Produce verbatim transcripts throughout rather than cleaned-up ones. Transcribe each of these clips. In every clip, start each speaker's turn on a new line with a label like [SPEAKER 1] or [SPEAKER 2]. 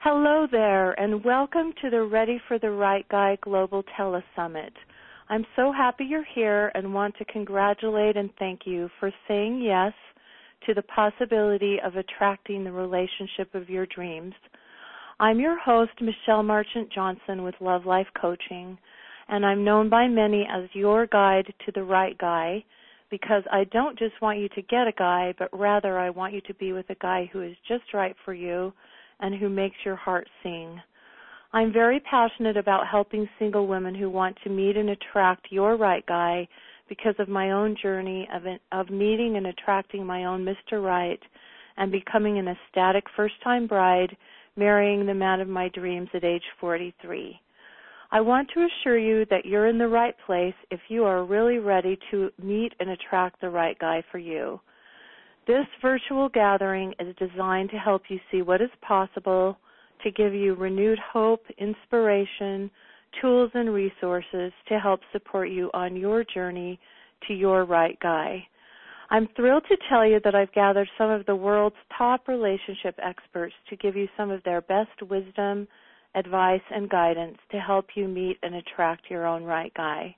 [SPEAKER 1] Hello there, and welcome to the Ready for the Right Guy Global Telesummit. I'm so happy you're here and want to congratulate and thank you for saying yes to the possibility of attracting the relationship of your dreams. I'm your host, Michelle Marchant Johnson with Love Life Coaching, and I'm known by many as your guide to the right guy because I don't just want you to get a guy, but rather I want you to be with a guy who is just right for you and who makes your heart sing. I'm very passionate about helping single women who want to meet and attract your right guy because of my own journey of, of meeting and attracting my own Mister Right and becoming an ecstatic first-time bride, marrying the man of my dreams at age forty-three. I want to assure you that you're in the right place if you are really ready to meet and attract the right guy for you. This virtual gathering is designed to help you see what is possible, to give you renewed hope, inspiration, tools, and resources to help support you on your journey to your right guy. I'm thrilled to tell you that I've gathered some of the world's top relationship experts to give you some of their best wisdom, advice, and guidance to help you meet and attract your own right guy.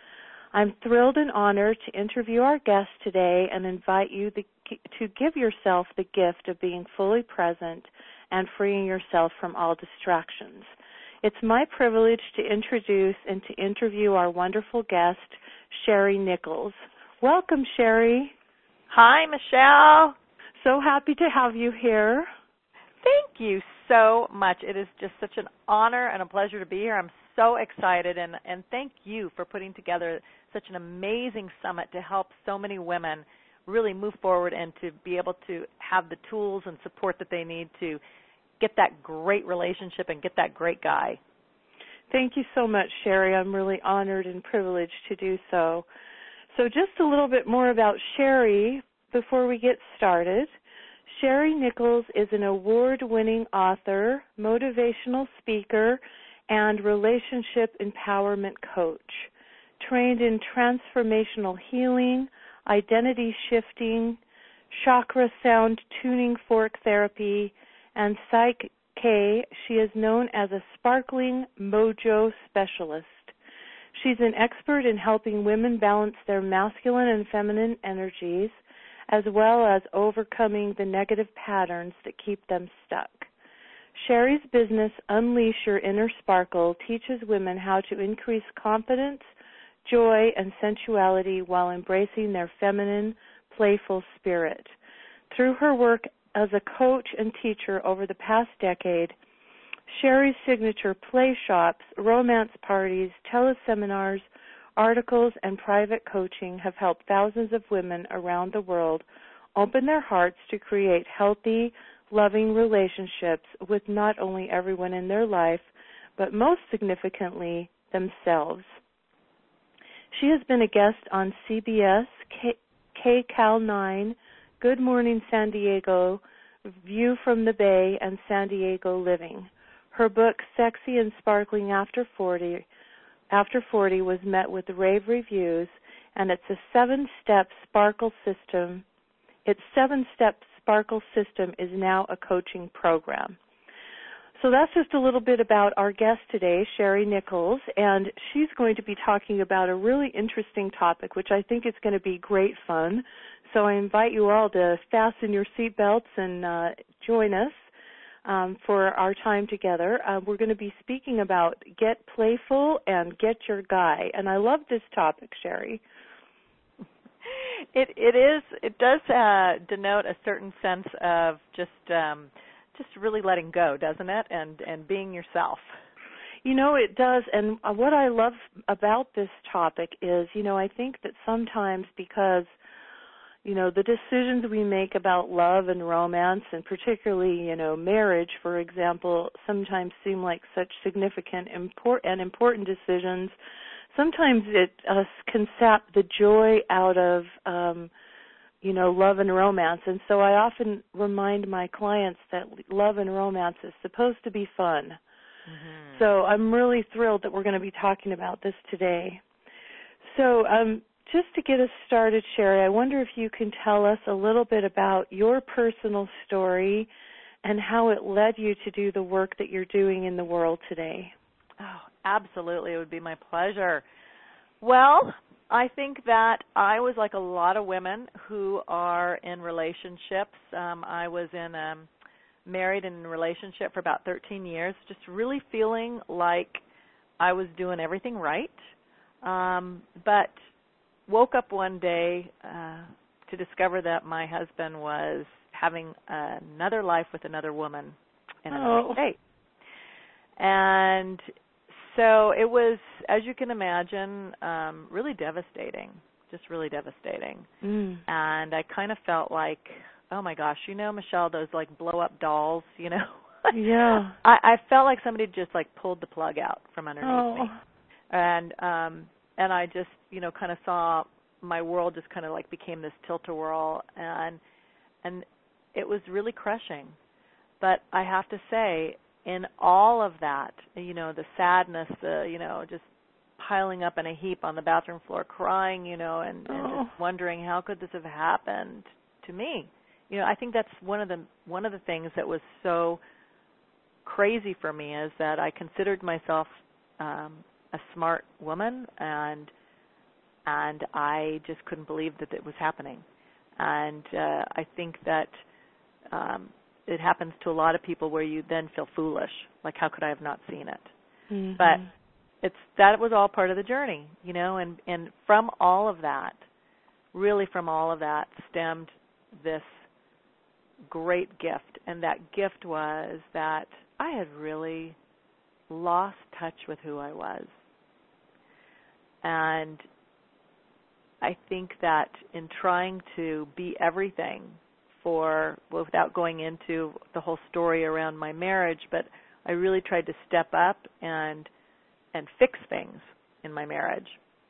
[SPEAKER 1] I'm thrilled and honored to interview our guest today and invite you the, to give yourself the gift of being fully present and freeing yourself from all distractions. It's my privilege to introduce and to interview our wonderful guest, Sherry Nichols. Welcome, Sherry.
[SPEAKER 2] Hi, Michelle.
[SPEAKER 1] So happy to have you here.
[SPEAKER 2] Thank you so much. It is just such an honor and a pleasure to be here. I'm so excited, and, and thank you for putting together such an amazing summit to help so many women really move forward and to be able to have the tools and support that they need to get that great relationship and get that great guy.
[SPEAKER 1] Thank you so much, Sherry. I'm really honored and privileged to do so. So just a little bit more about Sherry before we get started. Sherry Nichols is an award-winning author, motivational speaker, and relationship empowerment coach, trained in transformational healing, identity shifting, chakra sound tuning fork therapy, and Psych K. She is known as a sparkling mojo specialist. She's an expert in helping women balance their masculine and feminine energies, as well as overcoming the negative patterns that keep them stuck. Sherry's business, Unleash Your Inner Sparkle, teaches women how to increase confidence, joy, and sensuality while embracing their feminine, playful spirit. Through her work as a coach and teacher over the past decade, Sherry's signature play shops, romance parties, teleseminars, articles, and private coaching have helped thousands of women around the world open their hearts to create healthy, loving relationships with not only everyone in their life, but most significantly, themselves. She has been a guest on C B S, K- K-Cal nine, Good Morning San Diego, View from the Bay, and San Diego Living. Her book, Sexy and Sparkling After forty, After forty was met with rave reviews, and it's a seven-step sparkle system. Its seven-step sparkle system is now a coaching program. So that's just a little bit about our guest today, Sherry Nichols, and she's going to be talking about a really interesting topic, which I think is going to be great fun. So I invite you all to fasten your seatbelts and uh, join us um, for our time together. Uh, we're going to be speaking about get playful and get your guy, and I love this topic, Sherry.
[SPEAKER 2] It it is it does uh, denote a certain sense of just um, just really letting go, doesn't it? And and being yourself.
[SPEAKER 1] You know, it does. And what I love about this topic is, you know, I think that sometimes because, you know, the decisions we make about love and romance, and particularly, you know, marriage, for example, sometimes seem like such significant import- and important decisions. Sometimes it uh, can sap the joy out of, um, you know, love and romance. And so I often remind my clients that love and romance is supposed to be fun. Mm-hmm. So I'm really thrilled that we're going to be talking about this today. So um, just to get us started, Sherry, I wonder if you can tell us a little bit about your personal story and how it led you to do the work that you're doing in the world today.
[SPEAKER 2] Oh, absolutely. It would be my pleasure. Well, I think that I was like a lot of women who are in relationships. Um, I was in a married and in a relationship for about thirteen years, just really feeling like I was doing everything right, um, but woke up one day uh, to discover that my husband was having another life with another woman in another
[SPEAKER 1] Oh.
[SPEAKER 2] state. And so it was, as you can imagine, um, really devastating, just really devastating.
[SPEAKER 1] Mm.
[SPEAKER 2] And I kind of felt like, oh my gosh, you know, Michelle, those like blow up dolls, you know?
[SPEAKER 1] Yeah.
[SPEAKER 2] I, I felt like somebody just like pulled the plug out from underneath
[SPEAKER 1] Oh.
[SPEAKER 2] me. And um and I just, you know, kind of saw my world just kind of like became this tilt-a-whirl, and and it was really crushing. But I have to say, in all of that, you know, the sadness, the, you know, just piling up in a heap on the bathroom floor, crying, you know, and, and
[SPEAKER 1] Oh.
[SPEAKER 2] just wondering how could this have happened to me? You know, I think that's one of the one of the things that was so crazy for me, is that I considered myself um, a smart woman, and and I just couldn't believe that it was happening. And uh, I think that um, it happens to a lot of people where you then feel foolish, like how could I have not seen it?
[SPEAKER 1] Mm-hmm.
[SPEAKER 2] But it's that was all part of the journey, you know, and, and from all of that, really from all of that stemmed this great gift. And that gift was that I had really lost touch with who I was. And I think that in trying to be everything for, well, without going into the whole story around my marriage, but I really tried to step up and and fix things in my marriage.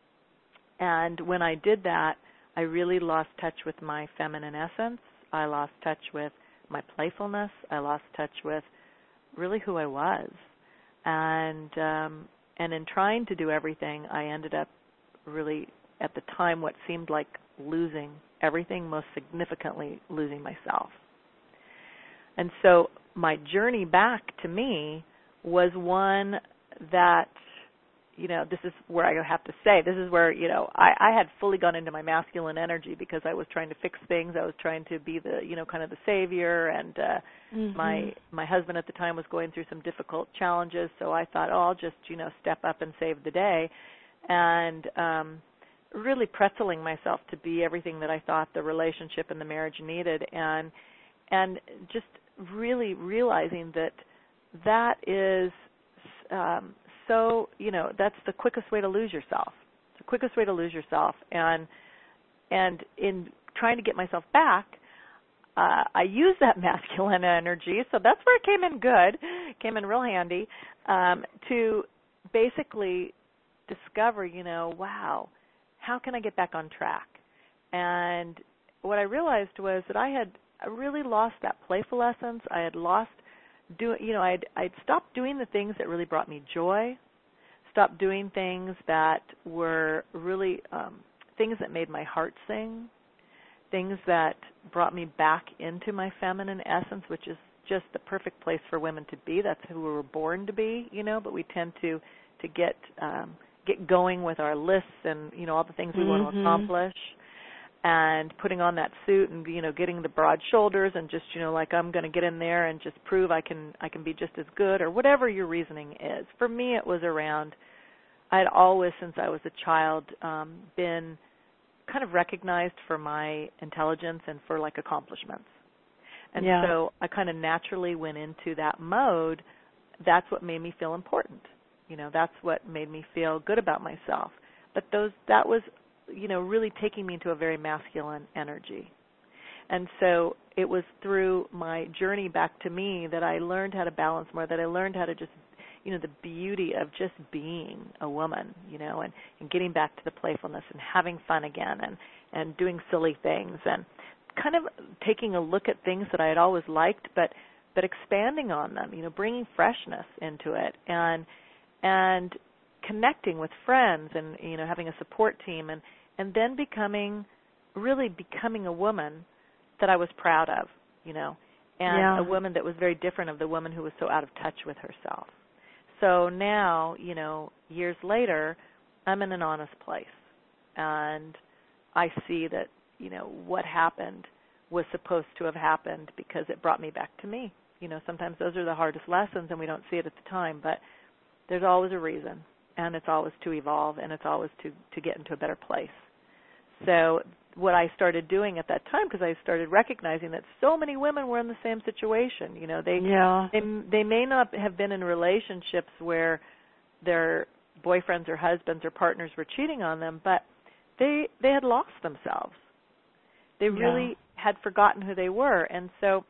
[SPEAKER 2] And when I did that, I really lost touch with my feminine essence. I lost touch with my playfulness. I lost touch with really who I was. And um, and in trying to do everything, I ended up really, at the time, what seemed like losing everything, most significantly losing myself. And so my journey back to me was one that, you know, this is where I have to say, this is where, you know, I, I had fully gone into my masculine energy because I was trying to fix things. I was trying to be the, you know, kind of the savior, and uh, mm-hmm. my my husband at the time was going through some difficult challenges, so I thought, oh, I'll just, you know, step up and save the day. And um, really pretzeling myself to be everything that I thought the relationship and the marriage needed, and and just really realizing that that is um, so, you know, that's the quickest way to lose yourself. It's the quickest way to lose yourself. And and in trying to get myself back, uh, I used that masculine energy, so that's where it came in good, came in real handy, um, to basically discover, you know, wow, how can I get back on track? And what I realized was that I had really lost that playful essence. I had lost, do, you know, I'd, I'd stopped doing the things that really brought me joy, stopped doing things that were really um, things that made my heart sing, things that brought me back into my feminine essence, which is just the perfect place for women to be. That's who we were born to be, you know, but we tend to, to get um, get going with our lists and, you know, all the things we mm-hmm. want to accomplish, and putting on that suit and, you know, getting the broad shoulders and just, you know, like I'm going to get in there and just prove I can I can be just as good, or whatever your reasoning is. For me, it was around, I had always, since I was a child, um, been kind of recognized for my intelligence and for, like, accomplishments. And yeah. so I kind of naturally went into that mode. That's what made me feel important. You know, that's what made me feel good about myself. But those that was, you know, really taking me into a very masculine energy. And so it was through my journey back to me that I learned how to balance more, that I learned how to just, you know, the beauty of just being a woman, you know, and, and getting back to the playfulness and having fun again, and, and doing silly things, and kind of taking a look at things that I had always liked, but but expanding on them, you know, bringing freshness into it, and and connecting with friends, and, you know, having a support team, and, and then becoming, really becoming a woman that I was proud of, you know, and
[SPEAKER 1] yeah.
[SPEAKER 2] a woman that was very different of the woman who was so out of touch with herself. So now, you know, years later, I'm in an honest place, and I see that, you know, what happened was supposed to have happened because it brought me back to me. You know, sometimes those are the hardest lessons, and we don't see it at the time, but there's always a reason, and it's always to evolve, and it's always to, to get into a better place. So what I started doing at that time, because I started recognizing that so many women were in the same situation. You know, they
[SPEAKER 1] yeah.
[SPEAKER 2] they they may not have been in relationships where their boyfriends or husbands or partners were cheating on them, but they they had lost themselves. They really
[SPEAKER 1] yeah.
[SPEAKER 2] had forgotten who they were, and so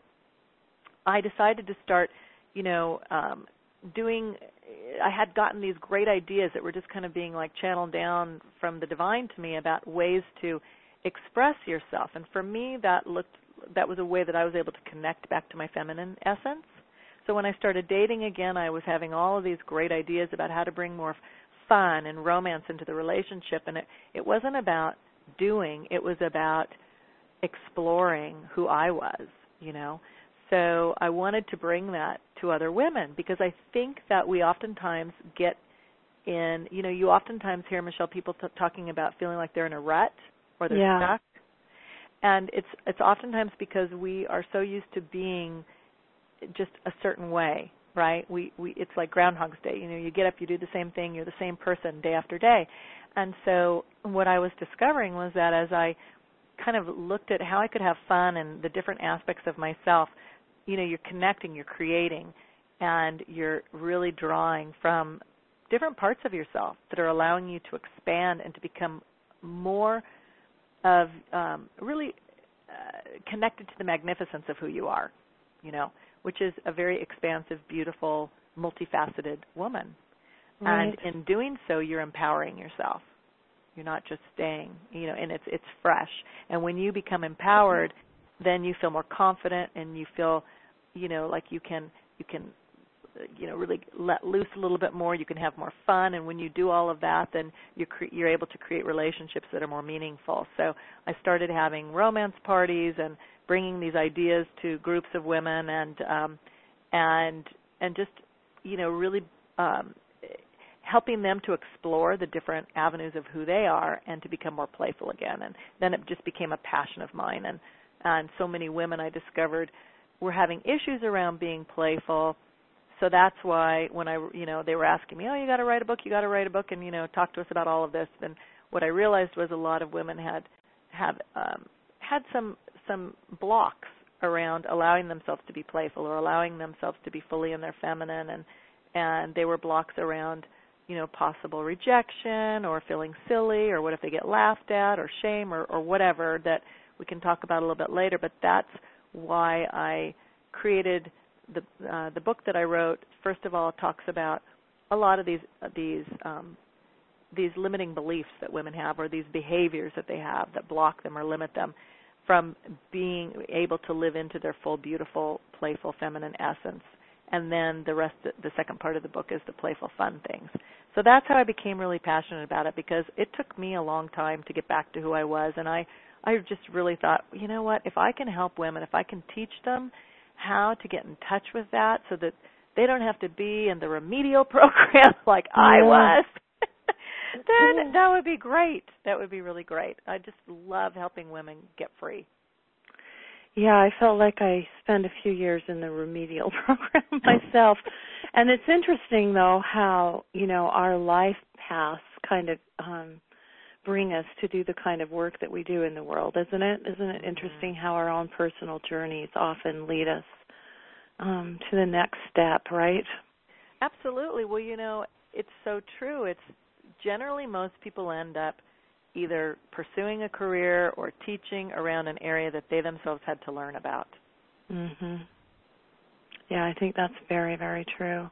[SPEAKER 2] I decided to start, you know, um, doing. I had gotten these great ideas that were just kind of being like channeled down from the divine to me about ways to express yourself, and for me that looked that was a way that I was able to connect back to my feminine essence. So when I started dating again, I was having all of these great ideas about how to bring more fun and romance into the relationship, and it, it wasn't about doing, it was about exploring who I was, you know. So I wanted to bring that to other women because I think that we oftentimes get in, you know, you oftentimes hear, Michelle, people t- talking about feeling like they're in a rut or they're
[SPEAKER 1] yeah.
[SPEAKER 2] stuck. And it's it's oftentimes because we are so used to being just a certain way, right? We we it's like Groundhog's Day. You know, you get up, you do the same thing, you're the same person day after day. And so what I was discovering was that as I kind of looked at how I could have fun and the different aspects of myself, you know, you're connecting, you're creating, and you're really drawing from different parts of yourself that are allowing you to expand and to become more of um, really uh, connected to the magnificence of who you are, you know, which is a very expansive, beautiful, multifaceted woman.
[SPEAKER 1] Right.
[SPEAKER 2] And in doing so, you're empowering yourself. You're not just staying, you know, and it's it's fresh. And when you become empowered, then you feel more confident and you feel, you know, like you can you can, you know, really let loose a little bit more. You can have more fun, and when you do all of that, then you're cre- you're able to create relationships that are more meaningful. So I started having romance parties and bringing these ideas to groups of women, and um, and and just, you know, really. Um, helping them to explore the different avenues of who they are and to become more playful again. And then it just became a passion of mine. And, and so many women I discovered were having issues around being playful. So that's why when I, you know, they were asking me, oh, you got to write a book, you got to write a book, and, you know, talk to us about all of this. Then what I realized was a lot of women had had um, had some some blocks around allowing themselves to be playful or allowing themselves to be fully in their feminine, and and they were blocks around, you know, possible rejection or feeling silly or what if they get laughed at or shame or, or whatever that we can talk about a little bit later. But that's why I created the uh, the book that I wrote. First of all, it talks about a lot of these uh, these um, these limiting beliefs that women have, or these behaviors that they have that block them or limit them from being able to live into their full, beautiful, playful, feminine essence. And then the rest, the second part of the book is the playful, fun things. So that's how I became really passionate about it, because it took me a long time to get back to who I was. And I, I just really thought, you know what, if I can help women, if I can teach them how to get in touch with that so that they don't have to be in the remedial program like yeah. I was, then that would be great. That would be really great. I just love helping women get free.
[SPEAKER 1] Yeah, I felt like I spent a few years in the remedial program myself. And it's interesting, though, how, you know, our life paths kind of um, bring us to do the kind of work that we do in the world, isn't it? Isn't it interesting how our own personal journeys often lead us um, to the next step, right?
[SPEAKER 2] Absolutely. Well, you know, it's so true. It's generally most people end up either pursuing a career or teaching around an area that they themselves had to learn about.
[SPEAKER 1] Mhm. Yeah, I think that's very, very true.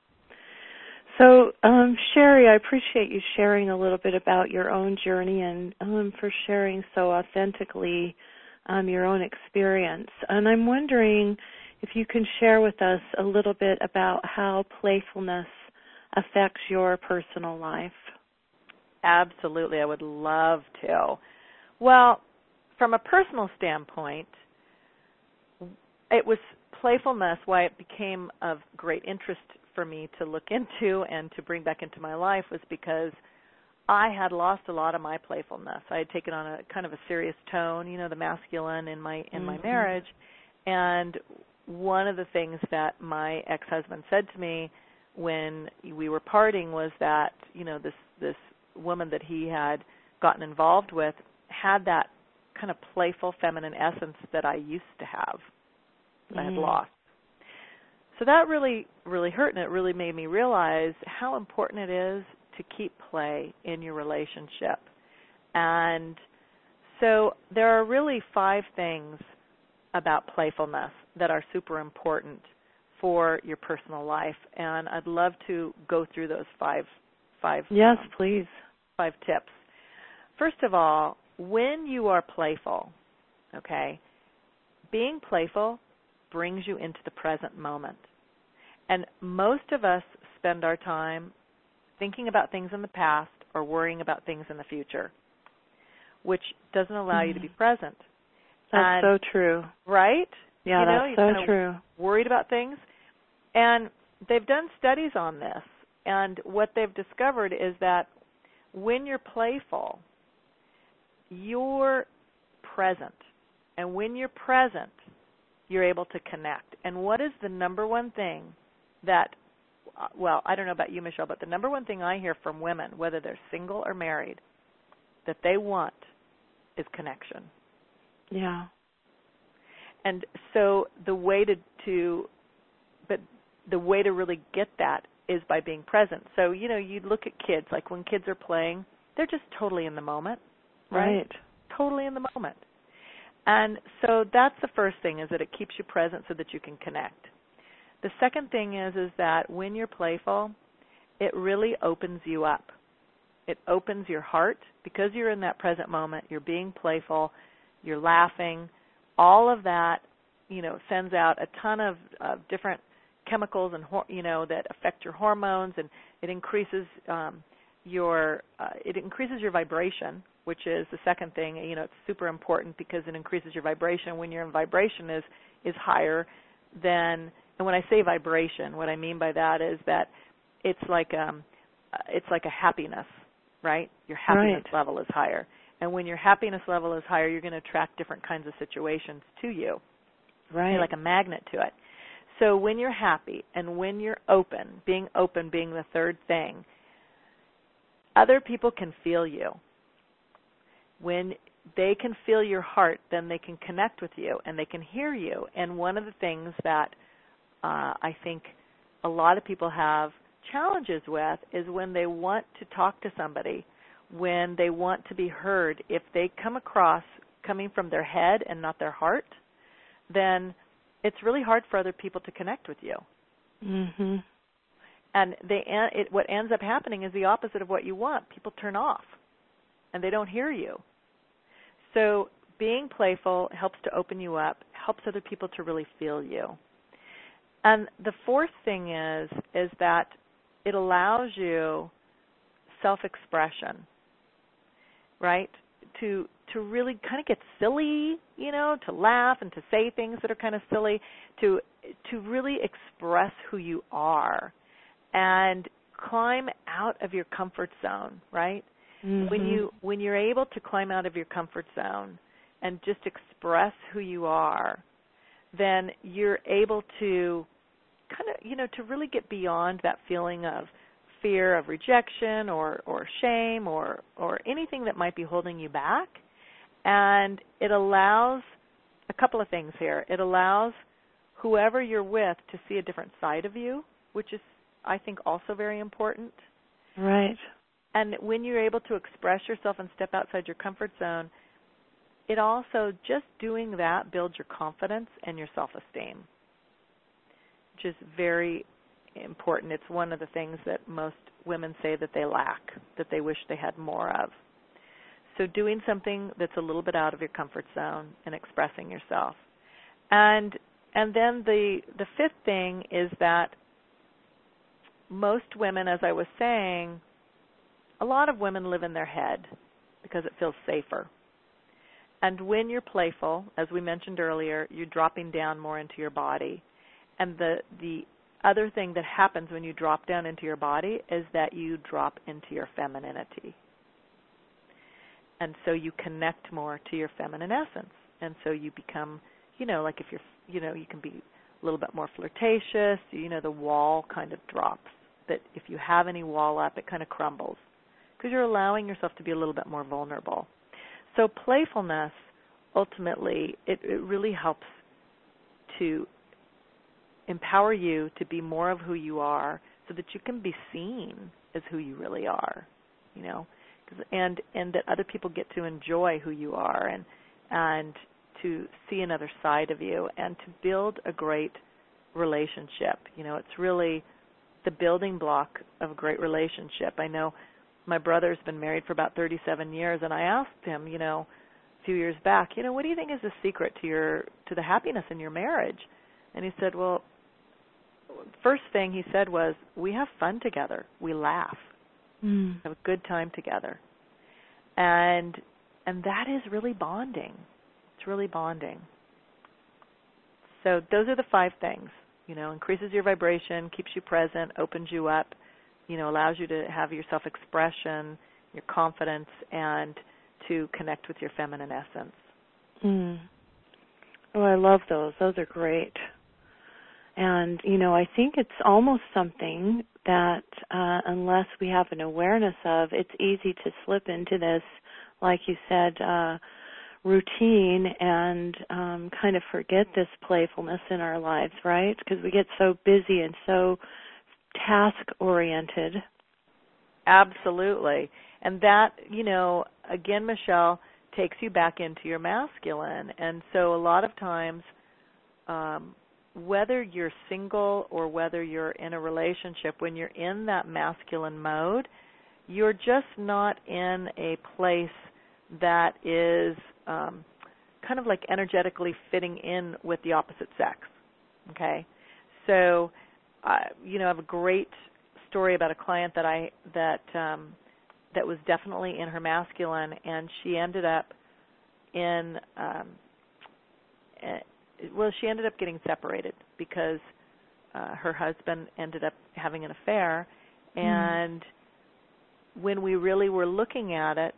[SPEAKER 1] So, um, Sherry, I appreciate you sharing a little bit about your own journey and um, for sharing so authentically um, your own experience. And I'm wondering if you can share with us a little bit about how playfulness affects your personal life.
[SPEAKER 2] Absolutely, I would love to. Well, from a personal standpoint, it was playfulness, why it became of great interest for me to look into and to bring back into my life was because I had lost a lot of my playfulness. I had taken on a kind of a serious tone, you know, the masculine in my in mm-hmm. my marriage. And one of the things that my ex-husband said to me when we were parting was that, you know, this this woman that he had gotten involved with had that kind of playful feminine essence that I used to have, that mm. I had lost. So that really, really hurt, and it really made me realize how important it is to keep play in your relationship. And so there are really five things about playfulness that are super important for your personal life, and I'd love to go through those five five
[SPEAKER 1] yes,
[SPEAKER 2] um,
[SPEAKER 1] please.
[SPEAKER 2] five tips. First of all, when you are playful, okay, being playful brings you into the present moment. And most of us spend our time thinking about things in the past or worrying about things in the future, which doesn't allow mm. you to be present.
[SPEAKER 1] That's
[SPEAKER 2] and,
[SPEAKER 1] so true.
[SPEAKER 2] Right?
[SPEAKER 1] Yeah,
[SPEAKER 2] you know,
[SPEAKER 1] that's so
[SPEAKER 2] you're
[SPEAKER 1] true.
[SPEAKER 2] Worried about things. And they've done studies on this, and what they've discovered is that when you're playful, you're present. And when you're present, you're able to connect. And what is the number one thing that, well, I don't know about you, Michelle, but the number one thing I hear from women, whether they're single or married, that they want is connection.
[SPEAKER 1] Yeah.
[SPEAKER 2] And so the way to, to but the way to really get that is by being present. So, you know, you look at kids, like when kids are playing, they're just totally in the moment, right?
[SPEAKER 1] Right.
[SPEAKER 2] Totally in the moment. And so that's the first thing, is that it keeps you present so that you can connect. The second thing is is that when you're playful, it really opens you up. It opens your heart because you're in that present moment. You're being playful. You're laughing. All of that, you know, sends out a ton of uh, different chemicals and you know that affect your hormones, and it increases um, your uh, it increases your vibration, which is the second thing. You know, it's super important because it increases your vibration. When your vibration is is higher than, and when I say vibration, what I mean by that is that it's like um, it's like a happiness, right? Your happiness
[SPEAKER 1] right.
[SPEAKER 2] level is higher. And when your happiness level is higher, you're going to attract different kinds of situations to you.
[SPEAKER 1] Right.
[SPEAKER 2] You're like a magnet to it. So when you're happy and when you're open, being open being the third thing, other people can feel you. When they can feel your heart, then they can connect with you and they can hear you. And one of the things that uh, I think a lot of people have challenges with is when they want to talk to somebody, when they want to be heard, if they come across coming from their head and not their heart, then it's really hard for other people to connect with you.
[SPEAKER 1] Mm-hmm.
[SPEAKER 2] And they, it, what ends up happening is the opposite of what you want. People turn off, and they don't hear you. So being playful helps to open you up, helps other people to really feel you. And the fourth thing is, is that it allows you self-expression, right? To to really kind of get silly, you know, to laugh and to say things that are kind of silly, to to really express who you are and climb out of your comfort zone, right?
[SPEAKER 1] Mm-hmm.
[SPEAKER 2] When you when you're able to climb out of your comfort zone and just express who you are, then you're able to kind of, you know, to really get beyond that feeling of fear of rejection or, or shame or, or anything that might be holding you back. And it allows a couple of things here. It allows whoever you're with to see a different side of you, which is, I think, also very important.
[SPEAKER 1] Right.
[SPEAKER 2] And when you're able to express yourself and step outside your comfort zone, it also, just doing that builds your confidence and your self-esteem, which is very important. It's one of the things that most women say that they lack, that they wish they had more of. So doing something that's a little bit out of your comfort zone and expressing yourself. And and then the the fifth thing is that most women, as I was saying, a lot of women live in their head because it feels safer. And when you're playful, as we mentioned earlier, you're dropping down more into your body. And the the other thing that happens when you drop down into your body is that you drop into your femininity. And so you connect more to your feminine essence. And so you become, you know, like if you're, you know, you can be a little bit more flirtatious, you know, the wall kind of drops. That if you have any wall up, it kind of crumbles because you're allowing yourself to be a little bit more vulnerable. So playfulness, ultimately, it, it really helps to empower you to be more of who you are so that you can be seen as who you really are, you know, and and that other people get to enjoy who you are and and to see another side of you and to build a great relationship. You know, it's really the building block of a great relationship. I know my brother's been married for about thirty-seven years, and I asked him, you know, a few years back, you know, what do you think is the secret to your to the happiness in your marriage? And he said, well, first thing he said was, we have fun together. We laugh. Mm. Have a good time together. And and that is really bonding. It's really bonding. So those are the five things. You know, increases your vibration, keeps you present, opens you up, you know, allows you to have your self-expression, your confidence, and to connect with your feminine essence.
[SPEAKER 1] Mm. Oh, I love those. Those are great. And, you know, I think it's almost something that uh, unless we have an awareness of, it's easy to slip into this, like you said, uh, routine and um, kind of forget this playfulness in our lives, right? Because we get so busy and so task-oriented.
[SPEAKER 2] Absolutely. And that, you know, again, Michelle, takes you back into your masculine. And so a lot of times, um, whether you're single or whether you're in a relationship, when you're in that masculine mode, you're just not in a place that is um, kind of like energetically fitting in with the opposite sex, okay? So, uh, you know, I have a great story about a client that I that um, that was definitely in her masculine, and she ended up in um, well, she ended up getting separated because uh, her husband ended up having an affair, and mm. when we really were looking at it,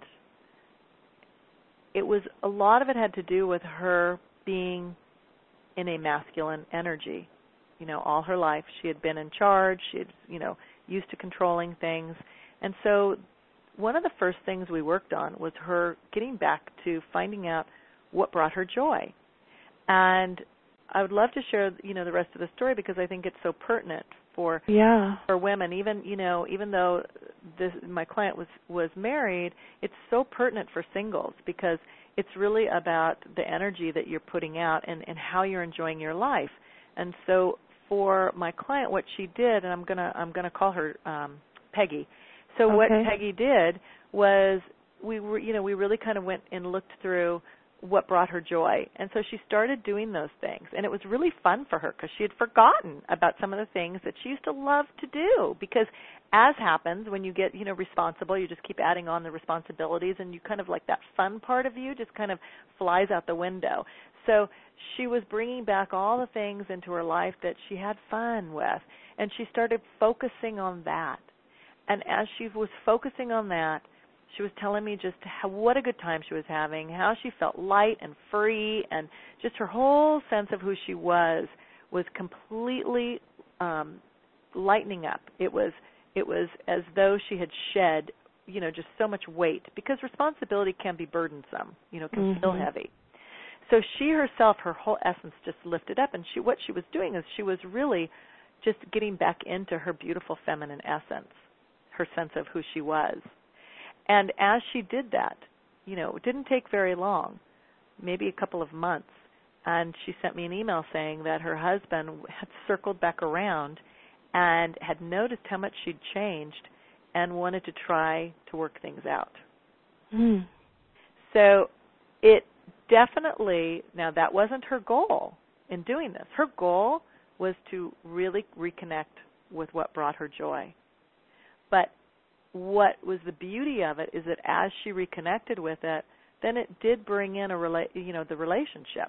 [SPEAKER 2] it was a lot of it had to do with her being in a masculine energy. You know, all her life she had been in charge. She had, you know, used to controlling things. And so one of the first things we worked on was her getting back to finding out what brought her joy. And I would love to share, you know, the rest of the story because I think it's so pertinent for
[SPEAKER 1] yeah.
[SPEAKER 2] for women. Even, you know, even though this my client was was married, it's so pertinent for singles because it's really about the energy that you're putting out and, and how you're enjoying your life. And so for my client, what she did, and I'm gonna I'm gonna call her um, Peggy. So
[SPEAKER 1] okay.
[SPEAKER 2] what Peggy did was we were, you know, we really kind of went and looked through what brought her joy. And so she started doing those things. And it was really fun for her because she had forgotten about some of the things that she used to love to do. Because as happens, when you get, you know, responsible, you just keep adding on the responsibilities and you kind of like that fun part of you just kind of flies out the window. So she was bringing back all the things into her life that she had fun with. And she started focusing on that. And as she was focusing on that, she was telling me just how, what a good time she was having, how she felt light and free, and just her whole sense of who she was was completely um, lightening up. It was it was as though she had shed, you know, just so much weight because responsibility can be burdensome, you know, can mm-hmm. feel heavy. So she herself, her whole essence just lifted up, and she what she was doing is she was really just getting back into her beautiful feminine essence, her sense of who she was. And as she did that, you know, it didn't take very long, maybe a couple of months, and she sent me an email saying that her husband had circled back around and had noticed how much she'd changed and wanted to try to work things out.
[SPEAKER 1] Mm.
[SPEAKER 2] So it definitely, now that wasn't her goal in doing this. Her goal was to really reconnect with what brought her joy. But what was the beauty of it is that as she reconnected with it, then it did bring in a rela- you know, the relationship.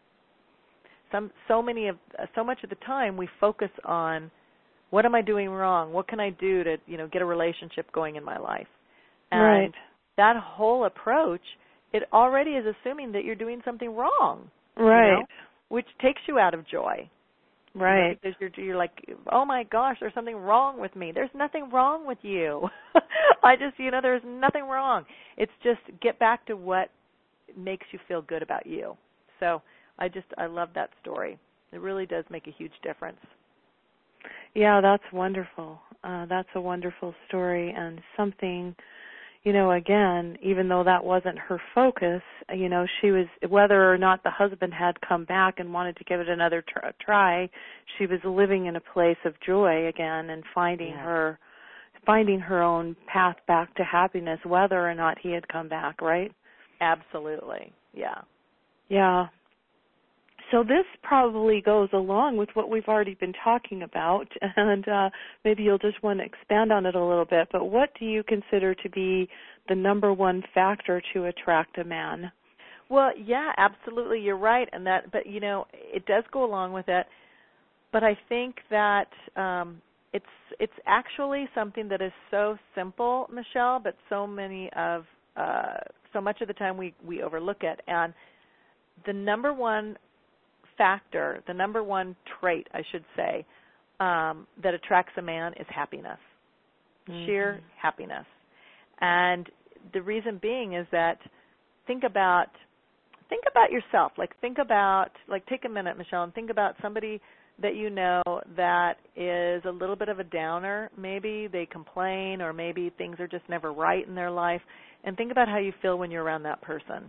[SPEAKER 2] Some so many of so much of the time we focus on what am I doing wrong? What can I do to, you know, get a relationship going in my life? And
[SPEAKER 1] right.
[SPEAKER 2] that whole approach, it already is assuming that you're doing something wrong.
[SPEAKER 1] Right.
[SPEAKER 2] You know, which takes you out of joy.
[SPEAKER 1] Right.
[SPEAKER 2] You know, because you're you're like, oh my gosh, there's something wrong with me. There's nothing wrong with you. I just, you know, there's nothing wrong. It's just get back to what makes you feel good about you. So I just, I love that story. It really does make a huge difference.
[SPEAKER 1] Yeah, that's wonderful. Uh, that's a wonderful story and something, you know, again, even though that wasn't her focus, you know, she was, whether or not the husband had come back and wanted to give it another tr- try, she was living in a place of joy again and finding
[SPEAKER 2] yeah.
[SPEAKER 1] her, finding her own path back to happiness, whether or not he had come back, right?
[SPEAKER 2] Absolutely, yeah.
[SPEAKER 1] Yeah. So this probably goes along with what we've already been talking about, and uh, maybe you'll just want to expand on it a little bit, but what do you consider to be the number one factor to attract a man?
[SPEAKER 2] Well, yeah, absolutely, you're right, and that, but, you know, it does go along with it, but I think that um, it's it's actually something that is so simple, Michelle, but so many of, uh, so much of the time we, we overlook it, and the number one factor, the number one trait, I should say, um, that attracts a man is happiness, mm-hmm. sheer happiness. And the reason being is that think about think about yourself. Like think about, like take a minute, Michelle, and think about somebody that you know that is a little bit of a downer. Maybe they complain, or maybe things are just never right in their life. And think about how you feel when you're around that person.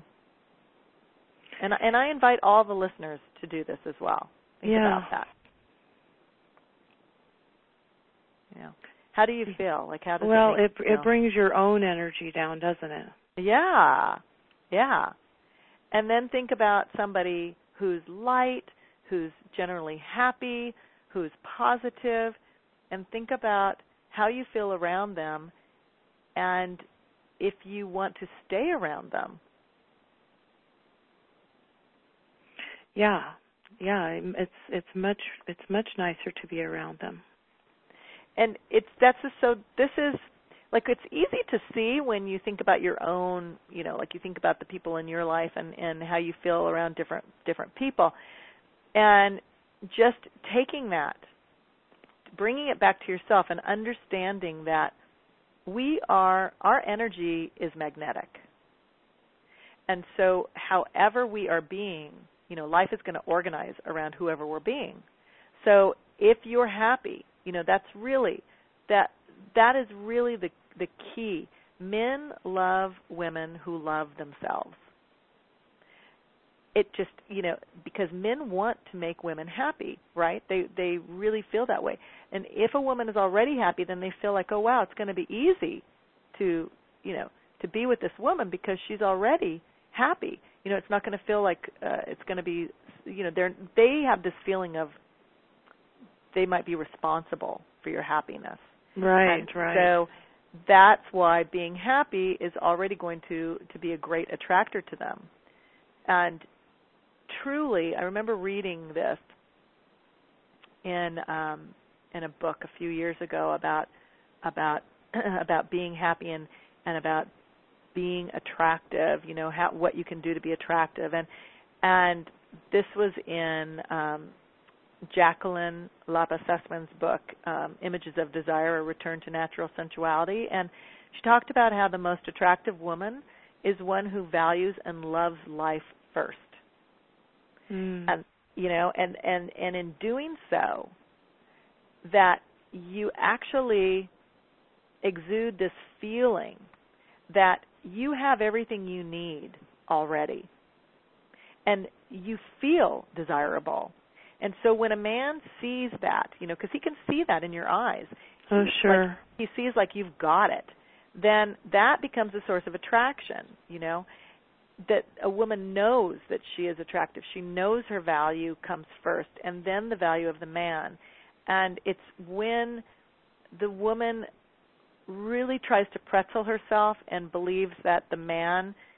[SPEAKER 2] And and I invite all the listeners to do this as well. Think
[SPEAKER 1] yeah.
[SPEAKER 2] about that. Yeah. How do you feel? Like how does
[SPEAKER 1] well,
[SPEAKER 2] it make
[SPEAKER 1] it
[SPEAKER 2] you feel?
[SPEAKER 1] it brings your own energy down, doesn't it?
[SPEAKER 2] Yeah. Yeah. And then think about somebody who's light, who's generally happy, who's positive, and think about how you feel around them and if you want to stay around them.
[SPEAKER 1] Yeah, yeah, it's it's much it's much nicer to be around them.
[SPEAKER 2] And it's that's just so this is like it's easy to see when you think about your own, you know, like you think about the people in your life and, and how you feel around different different people, and just taking that, bringing it back to yourself, and understanding that we are our energy is magnetic, and so however we are being. You know, life is going to organize around whoever we're being. So if you're happy, you know, that's really, that that is really the the key. Men love women who love themselves. It just, you know, because men want to make women happy, right? They they really feel that way. And if a woman is already happy, then they feel like, oh, wow, it's going to be easy to, you know, to be with this woman because she's already happy. You know, it's not going to feel like uh, it's going to be, you know, they're, they have this feeling of they might be responsible for your happiness.
[SPEAKER 1] Right,
[SPEAKER 2] and
[SPEAKER 1] right.
[SPEAKER 2] So that's why being happy is already going to, to be a great attractor to them. And truly, I remember reading this in um, in a book a few years ago about about about being happy and, and about being attractive, you know, how, what you can do to be attractive. And and this was in um, Jacqueline Lapa Sussman's book, um, Images of Desire, A Return to Natural Sensuality. And she talked about how the most attractive woman is one who values and loves life first.
[SPEAKER 1] Mm.
[SPEAKER 2] And, you know, and, and, and in doing so, that you actually exude this feeling that you have everything you need already, and you feel desirable. And so when a man sees that, you know, because he can see that in your eyes.
[SPEAKER 1] Oh, sure.
[SPEAKER 2] Like, he sees like you've got it. Then that becomes a source of attraction, you know, that a woman knows that she is attractive. She knows her value comes first, and then the value of the man. And it's when the woman really tries to pretzel herself and believes that the man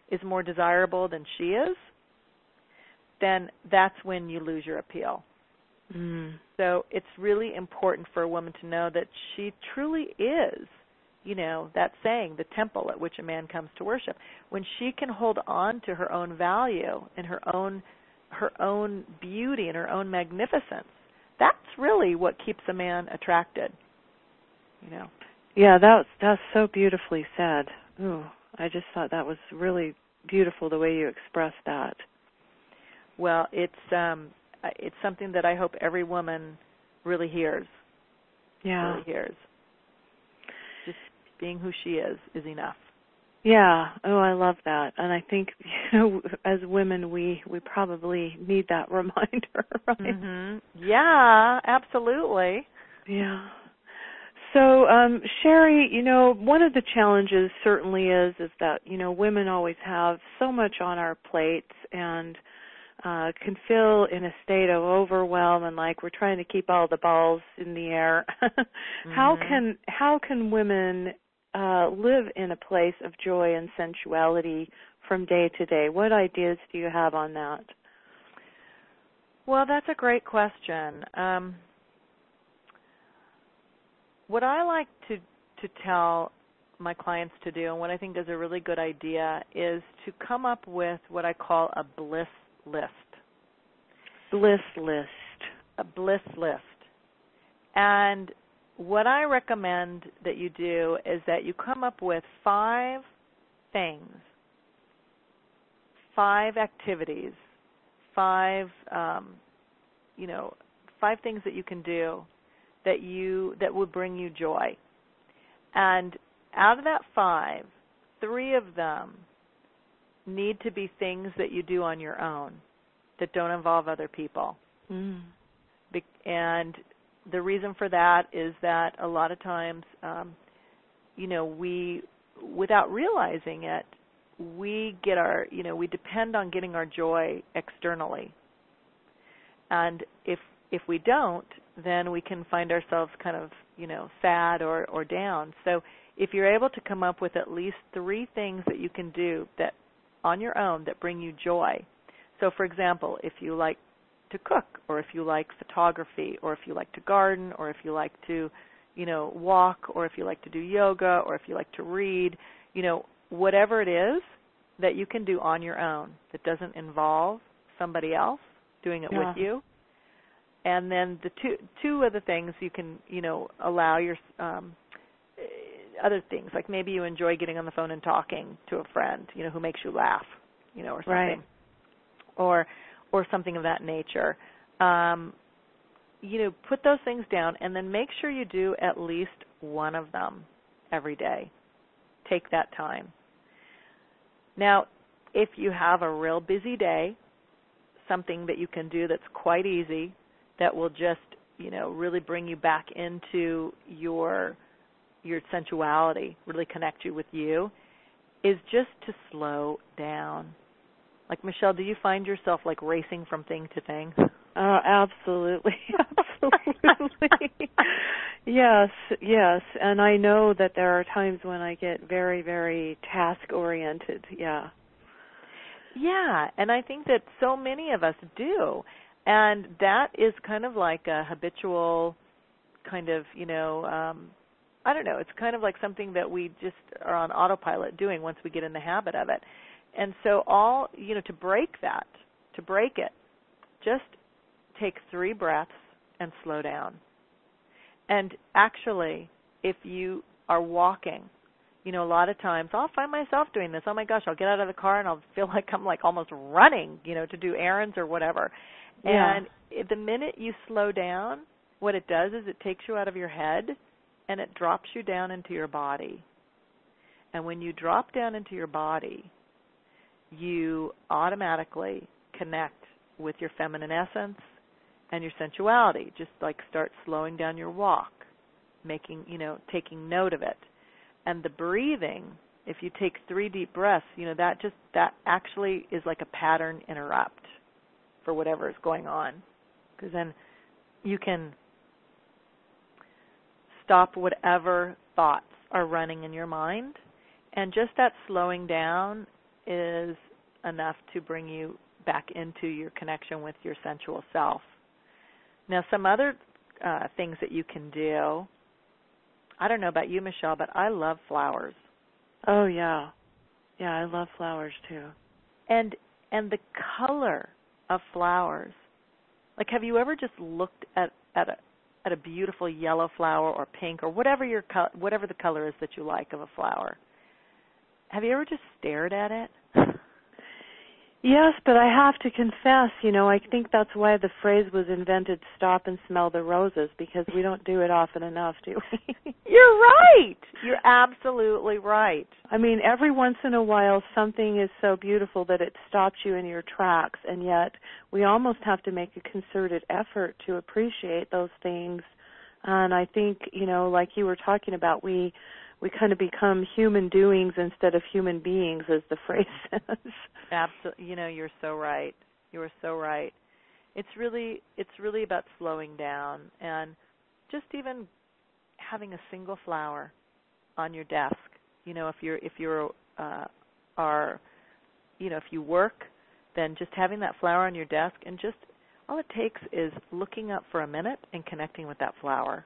[SPEAKER 2] is more desirable than she is, then that's when you lose your appeal.
[SPEAKER 1] Mm.
[SPEAKER 2] So it's really important for a woman to know that she truly is, you know, that saying, the temple at which a man comes to worship. When she can hold on to her own value and her own her own beauty and her own magnificence, that's really what keeps a man attracted. You know.
[SPEAKER 1] Yeah, that's that's so beautifully said. Ooh, I just thought that was really beautiful the way you expressed that.
[SPEAKER 2] Well, it's um, it's something that I hope every woman really hears.
[SPEAKER 1] Yeah,
[SPEAKER 2] really hears. Just being who she is is enough.
[SPEAKER 1] Yeah. Oh, I love that, and I think, you know, as women, we we probably need that reminder, right?
[SPEAKER 2] Mm-hmm. Yeah, absolutely.
[SPEAKER 1] Yeah. So, um, Sherry, you know, one of the challenges certainly is is that, you know, women always have so much on our plates and uh, can feel in a state of overwhelm and like we're trying to keep all the balls in the air.
[SPEAKER 2] Mm-hmm.
[SPEAKER 1] How can how can women uh, live in a place of joy and sensuality from day to day? What ideas do you have on that?
[SPEAKER 2] Well, that's a great question. Um, what I like to, to tell my clients to do, and what I think is a really good idea, is to come up with what I call a bliss list.
[SPEAKER 1] Bliss list.
[SPEAKER 2] A bliss list. And what I recommend that you do is that you come up with five things, five activities, five, um, you know, five things that you can do that you that would bring you joy. And out of that five, three of them need to be things that you do on your own that don't involve other people.
[SPEAKER 1] Mm.
[SPEAKER 2] Be- and the reason for that is that a lot of times, um, you know, we, without realizing it, we get our, you know, we depend on getting our joy externally. And if if we don't, then we can find ourselves kind of, you know, sad or, or down. So if you're able to come up with at least three things that you can do that on your own that bring you joy. So, for example, if you like to cook, or if you like photography, or if you like to garden, or if you like to, you know, walk, or if you like to do yoga, or if you like to read, you know, whatever it is that you can do on your own that doesn't involve somebody else doing it
[SPEAKER 1] Yeah.
[SPEAKER 2] with you. And then the two two other things you can, you know, allow your um, other things, like maybe you enjoy getting on the phone and talking to a friend, you know, who makes you laugh, you know, or something,
[SPEAKER 1] Right.
[SPEAKER 2] or or something of that nature. Um, you know, put those things down, and then make sure you do at least one of them every day. Take that time. Now, if you have a real busy day, something that you can do that's quite easy, that will just, you know, really bring you back into your your sensuality, really connect you with you, is just to slow down. Like, Michelle, do you find yourself like racing from thing to thing?
[SPEAKER 1] Uh, absolutely, absolutely. Yes, yes. And I know that there are times when I get very, very task-oriented. Yeah.
[SPEAKER 2] Yeah, and I think that so many of us do. And that is kind of like a habitual kind of, you know, um, I don't know, it's kind of like something that we just are on autopilot doing once we get in the habit of it. And so all, you know, to break that, to break it, just take three breaths and slow down. And actually, if you are walking, you know, a lot of times I'll find myself doing this. Oh, my gosh, I'll get out of the car and I'll feel like I'm like almost running, you know, to do errands or whatever.
[SPEAKER 1] Yeah.
[SPEAKER 2] And the minute you slow down, what it does is it takes you out of your head and it drops you down into your body. And when you drop down into your body, you automatically connect with your feminine essence and your sensuality. Just like start slowing down your walk, making, you know, taking note of it. And the breathing, if you take three deep breaths, you know, that just, that actually is like a pattern interrupt for whatever is going on. Because then you can stop whatever thoughts are running in your mind. And just that slowing down is enough to bring you back into your connection with your sensual self. Now, some other uh, things that you can do, I don't know about you, Michelle, but I love flowers.
[SPEAKER 1] Oh, yeah. Yeah, I love flowers, too.
[SPEAKER 2] And and the color of flowers. Like, have you ever just looked at, at a at a beautiful yellow flower or pink or whatever your co- whatever the color is that you like of a flower? Have you ever just stared at it?
[SPEAKER 1] Yes, but I have to confess, you know, I think that's why the phrase was invented, stop and smell the roses, because we don't do it often enough, do we?
[SPEAKER 2] You're right. You're absolutely right.
[SPEAKER 1] I mean, every once in a while something is so beautiful that it stops you in your tracks, and yet we almost have to make a concerted effort to appreciate those things. And I think, you know, like you were talking about, we we kind of become human doings instead of human beings, as the phrase says.
[SPEAKER 2] Absolutely. You know, you're so right. You are so right. It's really it's really about slowing down and just even having a single flower on your desk. You know, if you're if you're uh, are you know if you work, then just having that flower on your desk, and just all it takes is looking up for a minute and connecting with that flower,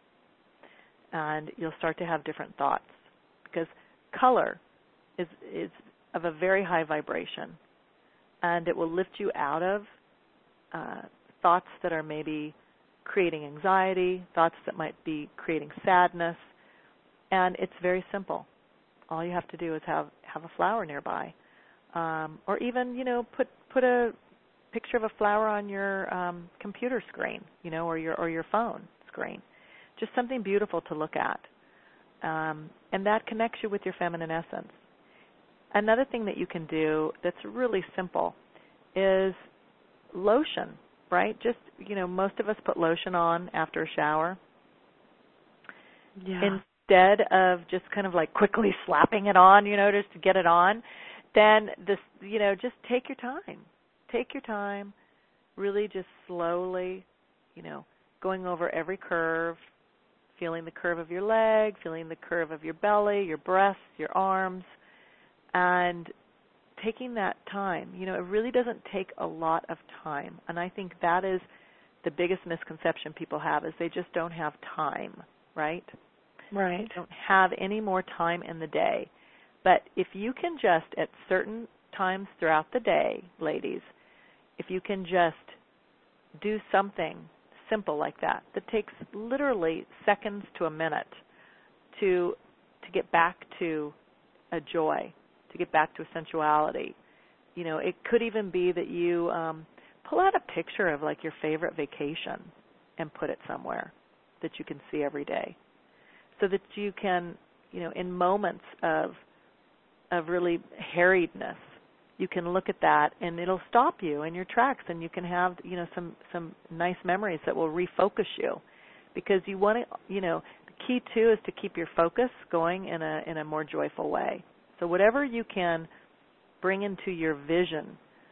[SPEAKER 2] and you'll start to have different thoughts, because color is is of a very high vibration, and it will lift you out of uh, thoughts that are maybe creating anxiety, thoughts that might be creating sadness, and it's very simple. All you have to do is have, have a flower nearby, um, or even, you know, put put a picture of a flower on your um, computer screen, you know, or your or your phone screen. Just something beautiful to look at, um, and that connects you with your feminine essence. Another thing that you can do that's really simple is lotion, right? Just, you know, most of us put lotion on after a shower.
[SPEAKER 1] Yeah.
[SPEAKER 2] Instead of just kind of like quickly slapping it on, you know, just to get it on, then this, you know, just take your time. Take your time, really just slowly, you know, going over every curve, feeling the curve of your leg, feeling the curve of your belly, your breasts, your arms, and taking that time. You know, it really doesn't take a lot of time. And I think that is the biggest misconception people have, is they just don't have time, right?
[SPEAKER 1] Right.
[SPEAKER 2] They don't have any more time in the day. But if you can just, at certain times throughout the day, ladies, if you can just do something simple like that, that takes literally seconds to a minute to to get back to a joy, to get back to a sensuality. You know, it could even be that you um, pull out a picture of like your favorite vacation and put it somewhere that you can see every day, so that you can, you know, in moments of of really harriedness, you can look at that and it'll stop you in your tracks, and you can have, you know, some some nice memories that will refocus you, because you want to, you know, the key too is to keep your focus going in a in a more joyful way. So whatever you can bring into your vision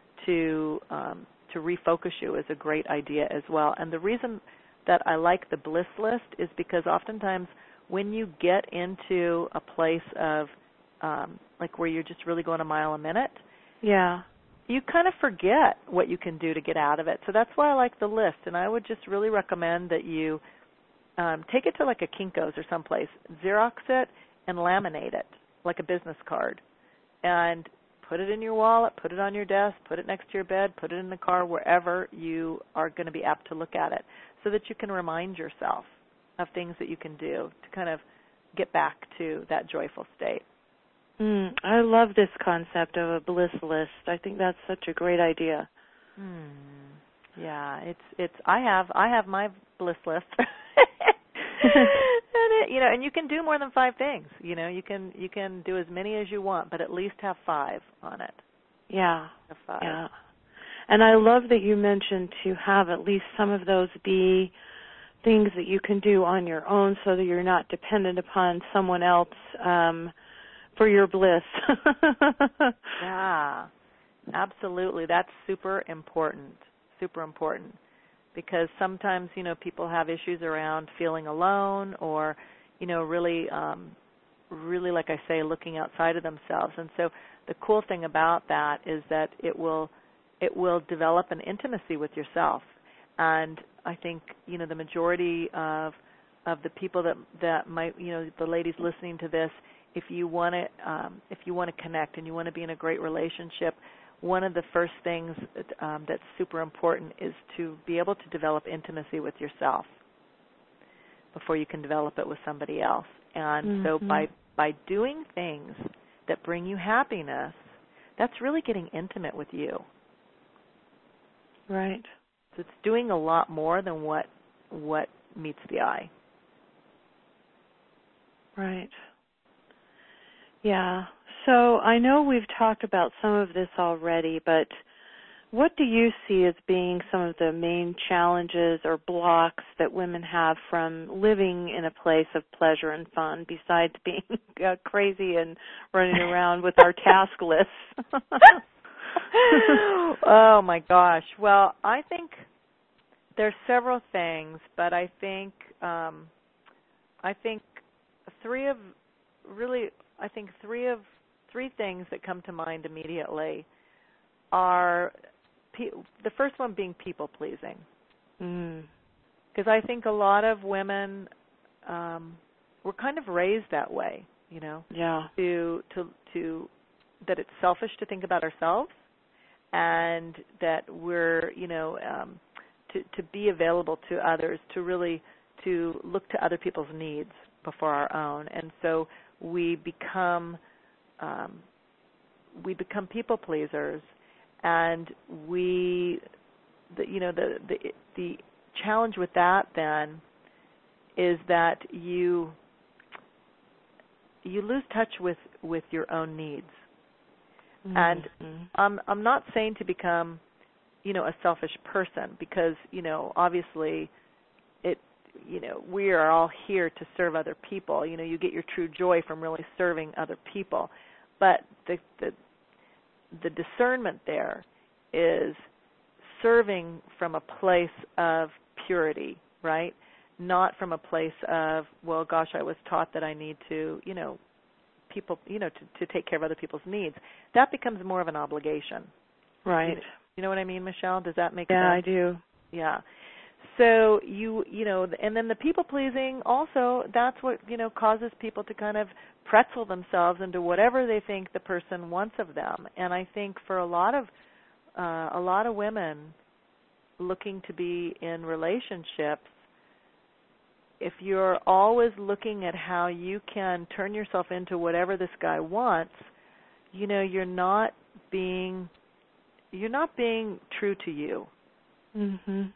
[SPEAKER 2] to um, to refocus you is a great idea as well. And the reason that I like the bliss list is because oftentimes when you get into a place of um, like where you're just really going a mile a minute,
[SPEAKER 1] yeah,
[SPEAKER 2] you kind of forget what you can do to get out of it. So that's why I like the list, and I would just really recommend that you um, take it to like a Kinko's or someplace, Xerox it, and laminate it like a business card, and put it in your wallet, put it on your desk, put it next to your bed, put it in the car, wherever you are going to be apt to look at it, so that you can remind yourself of things that you can do to kind of get back to that joyful state.
[SPEAKER 1] Mm, I love this concept of a bliss list. I think that's such a great idea.
[SPEAKER 2] Hmm. Yeah, it's it's. I have I have my bliss list. And it, you know, and you can do more than five things. You know, you can you can do as many as you want, but at least have five on it.
[SPEAKER 1] Yeah.
[SPEAKER 2] Have five.
[SPEAKER 1] Yeah. And I love that you mentioned to have at least some of those be things that you can do on your own, so that you're not dependent upon someone else um, for your bliss.
[SPEAKER 2] Yeah, absolutely. That's super important. Super important. Because sometimes, you know, people have issues around feeling alone, or, you know, really um, really, like I say, looking outside of themselves. And so the cool thing about that is that it will it will develop an intimacy with yourself. And I think, you know, the majority of of the people that that might, you know, the ladies listening to this, if you want to um, if you want to connect and you want to be in a great relationship, one of the first things um, that's super important is to be able to develop intimacy with yourself before you can develop it with somebody else. And mm-hmm. so by by doing things that bring you happiness, that's really getting intimate with you.
[SPEAKER 1] Right.
[SPEAKER 2] So it's doing a lot more than what what meets the eye.
[SPEAKER 1] Right. Yeah. So I know we've talked about some of this already, but what do you see as being some of the main challenges or blocks that women have from living in a place of pleasure and fun, besides being uh, crazy and running around with our task lists?
[SPEAKER 2] Oh, my gosh. Well, I think there's several things, but I think um, I think three of really I think three of three things that come to mind immediately are pe- the first one being people pleasing.
[SPEAKER 1] Mm.
[SPEAKER 2] Because I think a lot of women um, were kind of raised that way, you know.
[SPEAKER 1] Yeah.
[SPEAKER 2] To to to that it's selfish to think about ourselves, and that we're, you know, um, to to be available to others, to really to look to other people's needs before our own, and so we become um, we become people pleasers, and we, the, you know, the the the challenge with that then is that you you lose touch with, with your own needs. Mm-hmm. And I'm I'm not saying to become, you know, a selfish person, because, you know, obviously it you know, we are all here to serve other people. You know, you get your true joy from really serving other people. But the the the discernment there is serving from a place of purity, right? Not from a place of, well, gosh, I was taught that I need to, you know, people, you know, to, to take care of other people's needs. That becomes more of an obligation.
[SPEAKER 1] Right.
[SPEAKER 2] You, you know what I mean, Michelle? Does that make
[SPEAKER 1] yeah,
[SPEAKER 2] sense?
[SPEAKER 1] Yeah, I do.
[SPEAKER 2] Yeah. So you, you know, and then the people pleasing also, that's what, you know, causes people to kind of pretzel themselves into whatever they think the person wants of them. And I think for a lot of uh, a lot of women looking to be in relationships, if you're always looking at how you can turn yourself into whatever this guy wants, you know, you're not being you're not being true to you.
[SPEAKER 1] Mhm.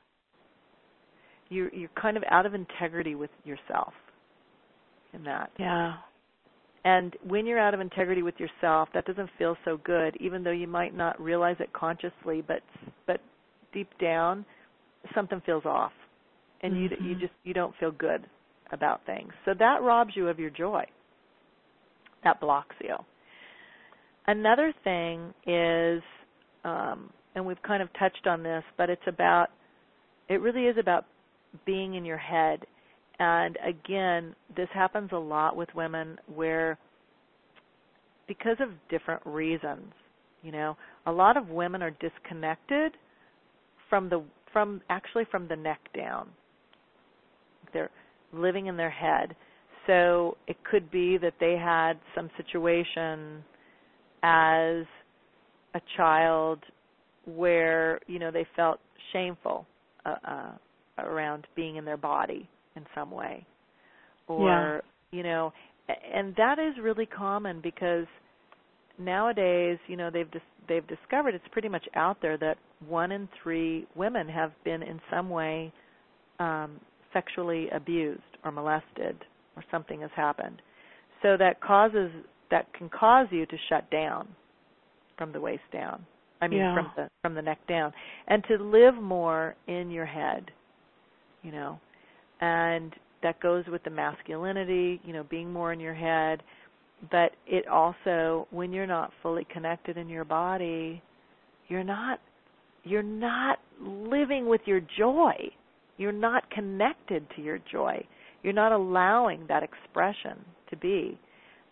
[SPEAKER 2] You're you're kind of out of integrity with yourself in that.
[SPEAKER 1] Yeah.
[SPEAKER 2] And when you're out of integrity with yourself, that doesn't feel so good, even though you might not realize it consciously, but but deep down something feels off. And mm-hmm. you you just you don't feel good about things. So that robs you of your joy. That blocks you. Another thing is, um, and we've kind of touched on this, but it's about, it really is about being in your head. And again, this happens a lot with women where, because of different reasons, you know, a lot of women are disconnected from the from actually from the neck down. They're living in their head. So it could be that they had some situation as a child where, you know, they felt shameful uh, uh, around being in their body in some way. Or, yeah. you know, and that is really common because nowadays, you know, they've dis- they've discovered, it's pretty much out there, that one in three women have been in some way um, sexually abused or molested, or something has happened. So that causes that can cause you to shut down from the waist down. I mean,
[SPEAKER 1] yeah.
[SPEAKER 2] from the from the neck down, and to live more in your head, you know, and that goes with the masculinity, you know, being more in your head. But it also, when you're not fully connected in your body, you're not you're not living with your joy. You're not connected to your joy. You're not allowing that expression to be.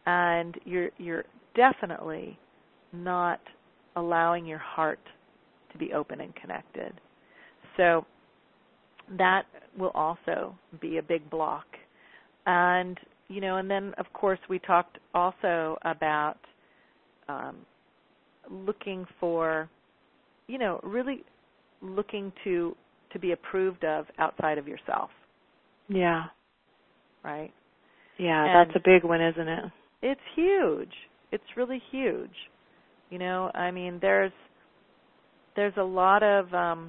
[SPEAKER 2] and you're you're definitely not allowing your heart to be open and connected. So that will also be a big block. And, you know, and then, of course, we talked also about um, looking for, you know, really looking to to be approved of outside of yourself.
[SPEAKER 1] Yeah.
[SPEAKER 2] Right?
[SPEAKER 1] Yeah,
[SPEAKER 2] and
[SPEAKER 1] that's a big one, isn't it?
[SPEAKER 2] It's huge. It's really huge. You know, I mean, there's there's a lot of um,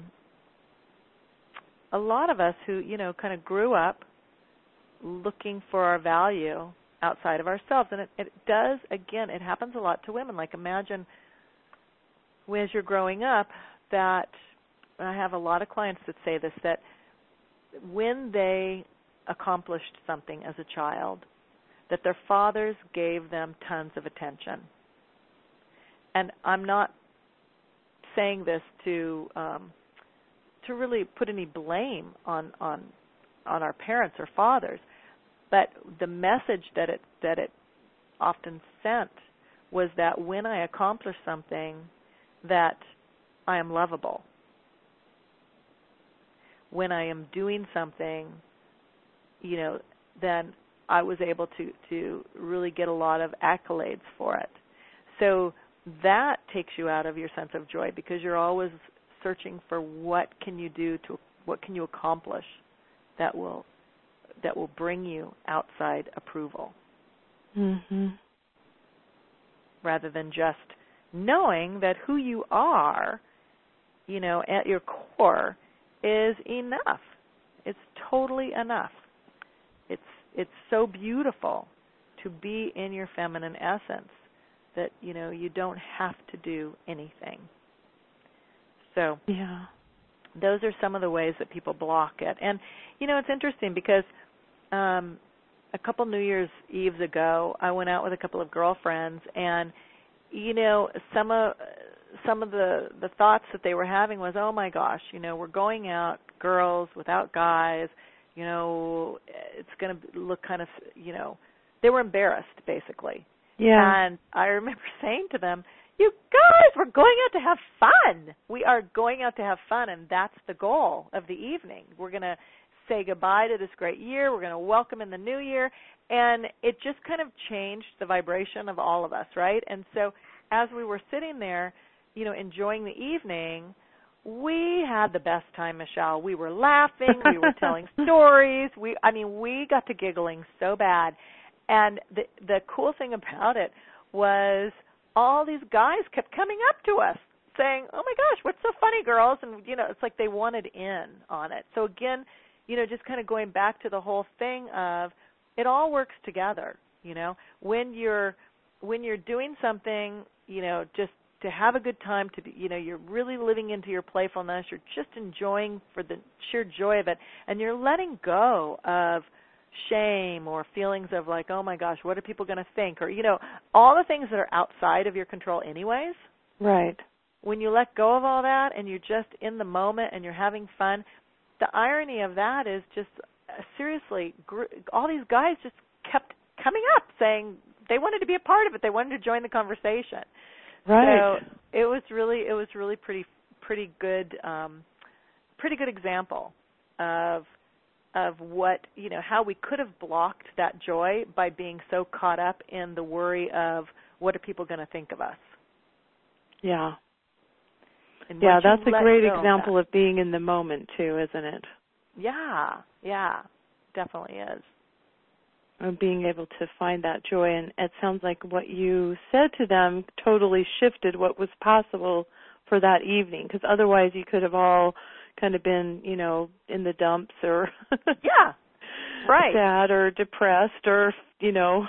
[SPEAKER 2] a lot of us who, you know, kind of grew up looking for our value outside of ourselves, and it, it does. Again, it happens a lot to women. Like, imagine as you're growing up, that I have a lot of clients that say this, that when they accomplished something as a child, that their fathers gave them tons of attention. And I'm not saying this to um, to really put any blame on, on on our parents or fathers, but the message that it that it often sent was that when I accomplish something, that I am lovable. When I am doing something, you know, then I was able to, to really get a lot of accolades for it. So that takes you out of your sense of joy, because you're always searching for what can you do to what can you accomplish that will that will bring you outside approval.
[SPEAKER 1] Mm-hmm.
[SPEAKER 2] Rather than just knowing that who you are, you know, at your core is enough. It's totally enough. It's it's so beautiful to be in your feminine essence that, you know, you don't have to do anything. So
[SPEAKER 1] yeah,
[SPEAKER 2] those are some of the ways that people block it. And, you know, it's interesting because um, a couple New Year's Eves ago, I went out with a couple of girlfriends, and, you know, some of some of the, the thoughts that they were having was, oh, my gosh, you know, we're going out, girls, without guys, you know, it's going to look kind of, you know, they were embarrassed, basically.
[SPEAKER 1] Yeah.
[SPEAKER 2] And I remember saying to them, you guys, we're going out to have fun. We are going out to have fun, and that's the goal of the evening. We're going to say goodbye to this great year. We're going to welcome in the new year. And it just kind of changed the vibration of all of us, right? And so as we were sitting there, you know, enjoying the evening, we had the best time, Michelle. We were laughing. We were telling stories. We, I mean, we got to giggling so bad. And the the cool thing about it was all these guys kept coming up to us saying, oh, my gosh, what's so funny, girls? And, you know, it's like they wanted in on it. So, again, you know, just kind of going back to the whole thing of it all works together, you know. When you're when you're doing something, you know, just to have a good time, to be, you know, you're really living into your playfulness, you're just enjoying for the sheer joy of it, and you're letting go of shame or feelings of like, oh my gosh, what are people going to think? Or, you know, all the things that are outside of your control anyways.
[SPEAKER 1] Right.
[SPEAKER 2] When you let go of all that and you're just in the moment and you're having fun, the irony of that is just, uh, seriously, gr- all these guys just kept coming up saying they wanted to be a part of it. They wanted to join the conversation.
[SPEAKER 1] Right.
[SPEAKER 2] So it was really, it was really pretty, pretty good, um, pretty good example of of what, you know, how we could have blocked that joy by being so caught up in the worry of what are people going to think of us.
[SPEAKER 1] Yeah.
[SPEAKER 2] And
[SPEAKER 1] yeah, that's a great
[SPEAKER 2] of
[SPEAKER 1] example
[SPEAKER 2] that,
[SPEAKER 1] of being in the moment too, isn't it?
[SPEAKER 2] Yeah, yeah, definitely is.
[SPEAKER 1] Of being able to find that joy, and it sounds like what you said to them totally shifted what was possible for that evening, because otherwise you could have all kind of been, you know, in the dumps or
[SPEAKER 2] yeah, right,
[SPEAKER 1] sad or depressed or, you know,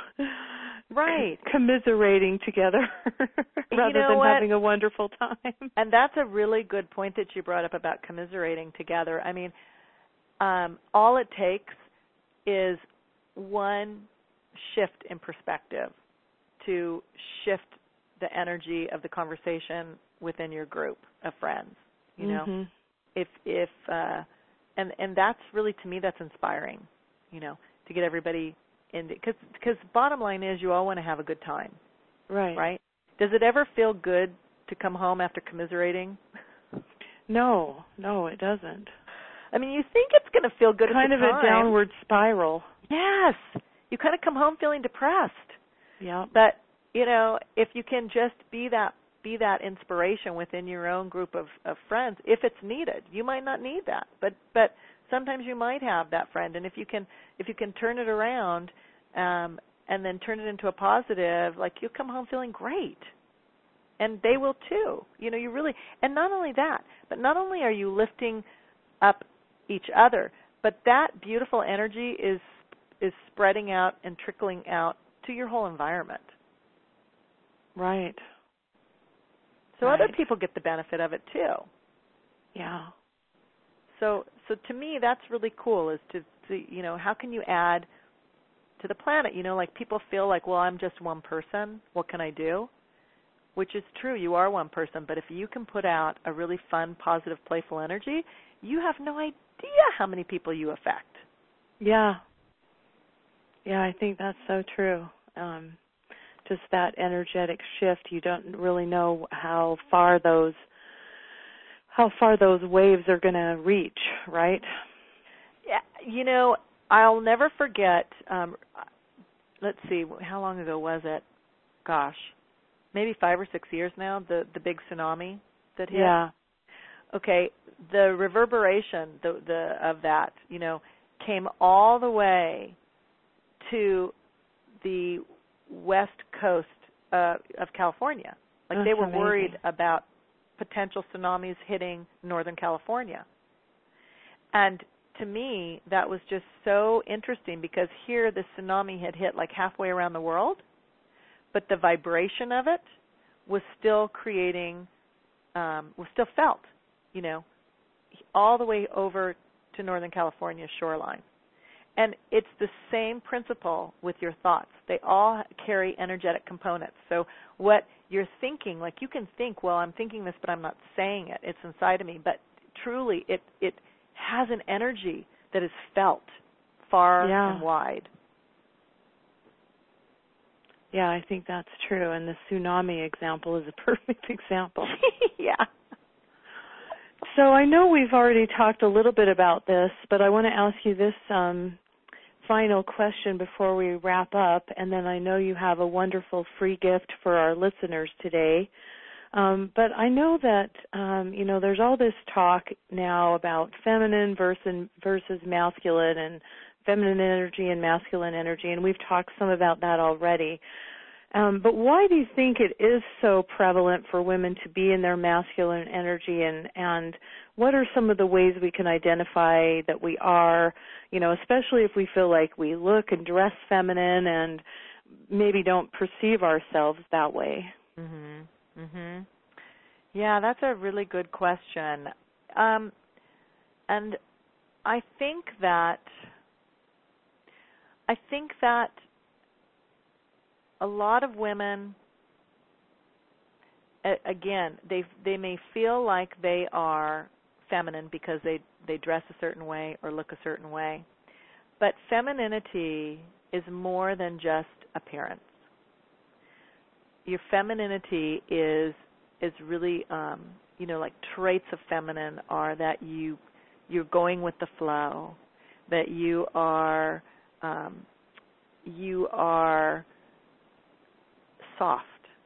[SPEAKER 2] right,
[SPEAKER 1] commiserating together rather
[SPEAKER 2] you know
[SPEAKER 1] than
[SPEAKER 2] what?
[SPEAKER 1] having a wonderful time.
[SPEAKER 2] And that's a really good point that you brought up about commiserating together. I mean, um, all it takes is one shift in perspective to shift the energy of the conversation within your group of friends, you know.
[SPEAKER 1] Mm-hmm.
[SPEAKER 2] If if uh, and and that's really, to me, that's inspiring, you know, to get everybody in because because bottom line is you all want to have a good time,
[SPEAKER 1] right?
[SPEAKER 2] Right? Does it ever feel good to come home after commiserating?
[SPEAKER 1] No, no, it doesn't.
[SPEAKER 2] I mean, you think it's going to feel good
[SPEAKER 1] Kind
[SPEAKER 2] at the
[SPEAKER 1] of
[SPEAKER 2] time.
[SPEAKER 1] a downward spiral.
[SPEAKER 2] Yes. You kind of come home feeling depressed.
[SPEAKER 1] Yeah.
[SPEAKER 2] But, you know, if you can just be that be that inspiration within your own group of, of friends, if it's needed. You might not need that, but but sometimes you might have that friend, and if you can if you can turn it around um, and then turn it into a positive, like you'll come home feeling great. And they will too. You know, you really, and not only that, but not only are you lifting up each other, but that beautiful energy is is spreading out and trickling out to your whole environment.
[SPEAKER 1] Right.
[SPEAKER 2] So
[SPEAKER 1] right.
[SPEAKER 2] other people get the benefit of it too.
[SPEAKER 1] Yeah.
[SPEAKER 2] So so to me that's really cool is to, to you know, how can you add to the planet? You know, like people feel like, well, I'm just one person. What can I do? Which is true, you are one person, but if you can put out a really fun, positive, playful energy, you have no idea how many people you affect.
[SPEAKER 1] Yeah. Yeah, I think that's so true. Um, just that energetic shift, you don't really know how far those how far those waves are going to reach, right?
[SPEAKER 2] Yeah, you know, I'll never forget, um, let's see, how long ago was it? Gosh. Maybe five or six years now, the, the big tsunami that hit.
[SPEAKER 1] Yeah.
[SPEAKER 2] Okay, the reverberation the, the of that, you know, came all the way to the west coast uh, of California. Like
[SPEAKER 1] That's
[SPEAKER 2] they were
[SPEAKER 1] amazing.
[SPEAKER 2] worried about potential tsunamis hitting Northern California. And to me, that was just so interesting because here the tsunami had hit like halfway around the world, but the vibration of it was still creating, um, was still felt, you know, all the way over to Northern California shoreline. And it's the same principle with your thoughts. They all carry energetic components. So what you're thinking, like you can think, well, I'm thinking this, but I'm not saying it. It's inside of me. But truly, it, it has an energy that is felt far
[SPEAKER 1] yeah.
[SPEAKER 2] and wide.
[SPEAKER 1] Yeah, I think that's true, and the tsunami example is a perfect example.
[SPEAKER 2] Yeah.
[SPEAKER 1] So I know we've already talked a little bit about this, but I want to ask you this um, final question before we wrap up, and then I know you have a wonderful free gift for our listeners today. Um, but I know that, um, you know, there's all this talk now about feminine versus, versus masculine and feminine energy and masculine energy, and we've talked some about that already. Um, but why do you think it is so prevalent for women to be in their masculine energy, and, and what are some of the ways we can identify that we are, you know, especially if we feel like we look and dress feminine and maybe don't perceive ourselves that way?
[SPEAKER 2] Mhm. Mhm. Yeah, that's a really good question. Um, and I think that I think that a lot of women, again, they they may feel like they are feminine because they, they dress a certain way or look a certain way. But femininity is more than just appearance. Your femininity is is really, um, you know, like traits of feminine are that you you're going with the flow, that you are um, you are soft,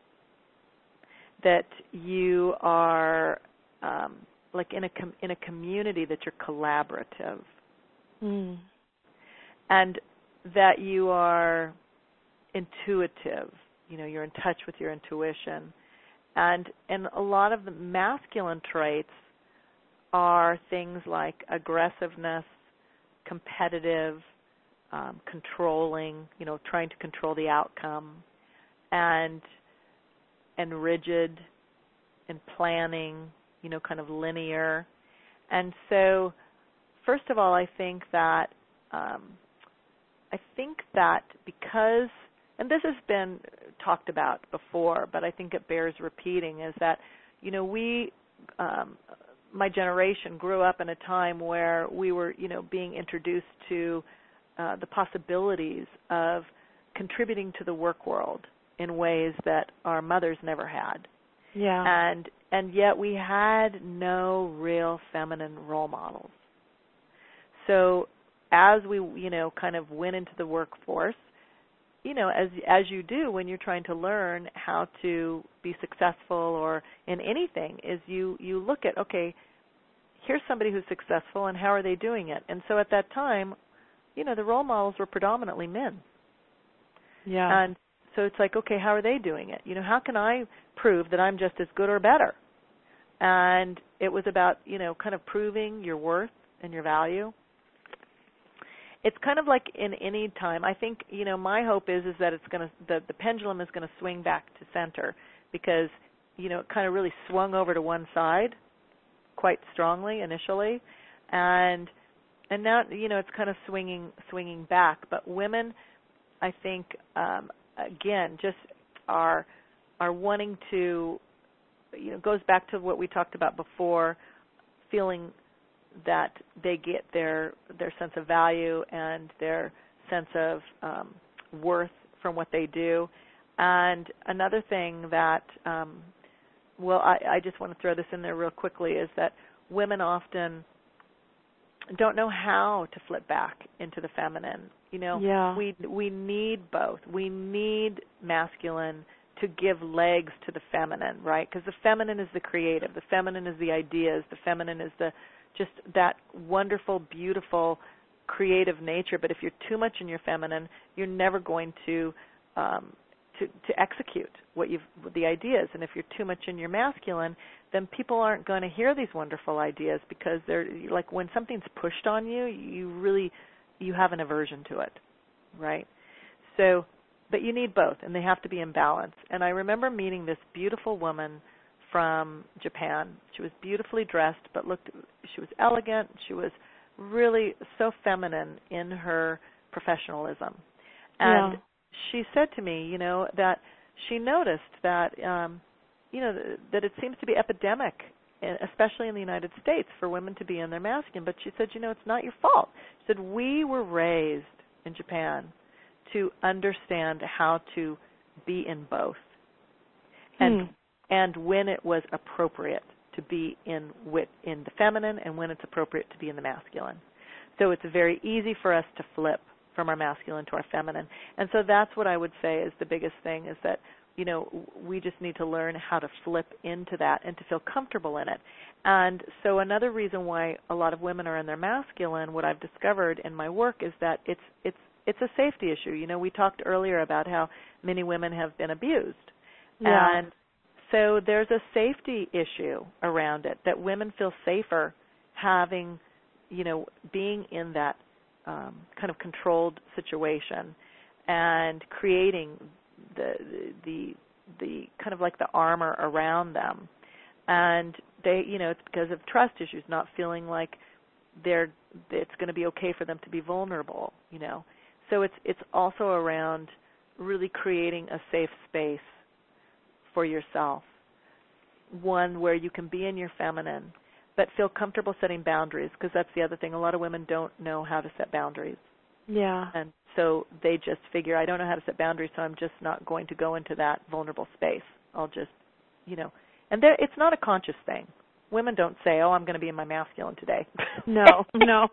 [SPEAKER 2] that you are um, like in a com- in a community that you're collaborative,
[SPEAKER 1] mm.
[SPEAKER 2] and that you are intuitive. You know, you're in touch with your intuition, and and a lot of the masculine traits are things like aggressiveness, competitive, um, controlling. You know, trying to control the outcome. And and rigid and planning, you know, kind of linear. And so, first of all, I think that um, I think that because, and this has been talked about before, but I think it bears repeating, is that, you know, we, um, my generation grew up in a time where we were, you know, being introduced to uh, the possibilities of contributing to the work world in ways that our mothers never had.
[SPEAKER 1] Yeah.
[SPEAKER 2] And and yet we had no real feminine role models. So as we, you know, kind of went into the workforce, you know, as as you do when you're trying to learn how to be successful or in anything, is you, you look at, okay, here's somebody who's successful and how are they doing it? And so at that time, you know, the role models were predominantly men.
[SPEAKER 1] Yeah.
[SPEAKER 2] And so it's like, okay, how are they doing it? You know, how can I prove that I'm just as good or better? And it was about, you know, kind of proving your worth and your value. It's kind of like in any time. I think, you know, my hope is is that it's going to, the, the pendulum is going to swing back to center because, you know, it kind of really swung over to one side quite strongly initially, and and now, you know, it's kind of swinging swinging back. But women, I think, um, again, just are are wanting to, you know, goes back to what we talked about before, feeling that they get their their sense of value and their sense of um, worth from what they do. And another thing that, um, well, I, I just want to throw this in there real quickly, is that women often don't know how to flip back into the feminine. You know,
[SPEAKER 1] yeah.
[SPEAKER 2] we we need both. We need masculine to give legs to the feminine, right? Because the feminine is the creative. The feminine is the ideas. The feminine is the just that wonderful, beautiful, creative nature. But if you're too much in your feminine, you're never going to um, to, to execute what you've the ideas. And if you're too much in your masculine, then people aren't going to hear these wonderful ideas because they're like when something's pushed on you, you really you have an aversion to it, right? So, but you need both, and they have to be in balance. And I remember meeting this beautiful woman from Japan. She was beautifully dressed, but looked, she was elegant. She was really so feminine in her professionalism. And
[SPEAKER 1] yeah.
[SPEAKER 2] she said to me, you know, that she noticed that, um, you know, that it seems to be epidemic, especially in the United States, for women to be in their masculine. But she said, you know, it's not your fault. She said, we were raised in Japan to understand how to be in both. And
[SPEAKER 1] Hmm.
[SPEAKER 2] and when it was appropriate to be in wit in the feminine and when it's appropriate to be in the masculine. So it's very easy for us to flip from our masculine to our feminine. And so that's what I would say is the biggest thing, is that, you know, we just need to learn how to flip into that and to feel comfortable in it. And so another reason why a lot of women are in their masculine, what I've discovered in my work, is that it's it's it's a safety issue. You know, we talked earlier about how many women have been abused.
[SPEAKER 1] Yeah.
[SPEAKER 2] And so there's a safety issue around it, that women feel safer having, you know, being in that um, kind of controlled situation and creating the the the kind of like the armor around them. And they, you know, it's because of trust issues, not feeling like they're it's going to be okay for them to be vulnerable, you know. So it's it's also around really creating a safe space for yourself, one where you can be in your feminine but feel comfortable setting boundaries, because that's the other thing. A lot of women don't know how to set boundaries.
[SPEAKER 1] Yeah.
[SPEAKER 2] And so they just figure, I don't know how to set boundaries, so I'm just not going to go into that vulnerable space. I'll just, you know, and there, it's not a conscious thing. Women don't say, oh, I'm going to be in my masculine today.
[SPEAKER 1] No, no.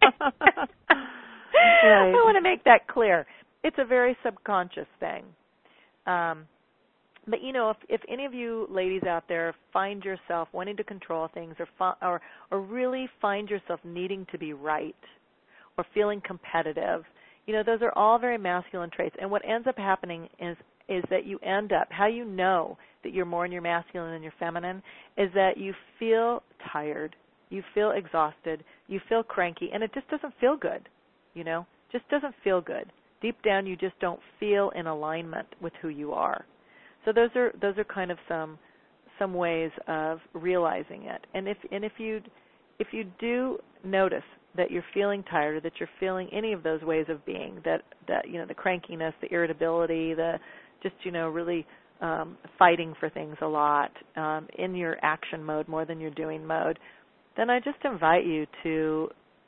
[SPEAKER 2] Right.
[SPEAKER 1] Right.
[SPEAKER 2] I want to make that clear. It's a very subconscious thing. Um, but, you know, if, if any of you ladies out there find yourself wanting to control things or, fi- or or really find yourself needing to be right or feeling competitive, you know, those are all very masculine traits. And what ends up happening is is that you end up, how you know that you're more in your masculine than your feminine, is that you feel tired, you feel exhausted, you feel cranky, and it just doesn't feel good, you know, just doesn't feel good. Deep down, you just don't feel in alignment with who you are. So those are those are kind of some some ways of realizing it. And if and if you if you do notice that you're feeling tired, or that you're feeling any of those ways of being, that that you know, the crankiness, the irritability, the just you know really um, fighting for things a lot, um, in your action mode more than your doing mode, then I just invite you to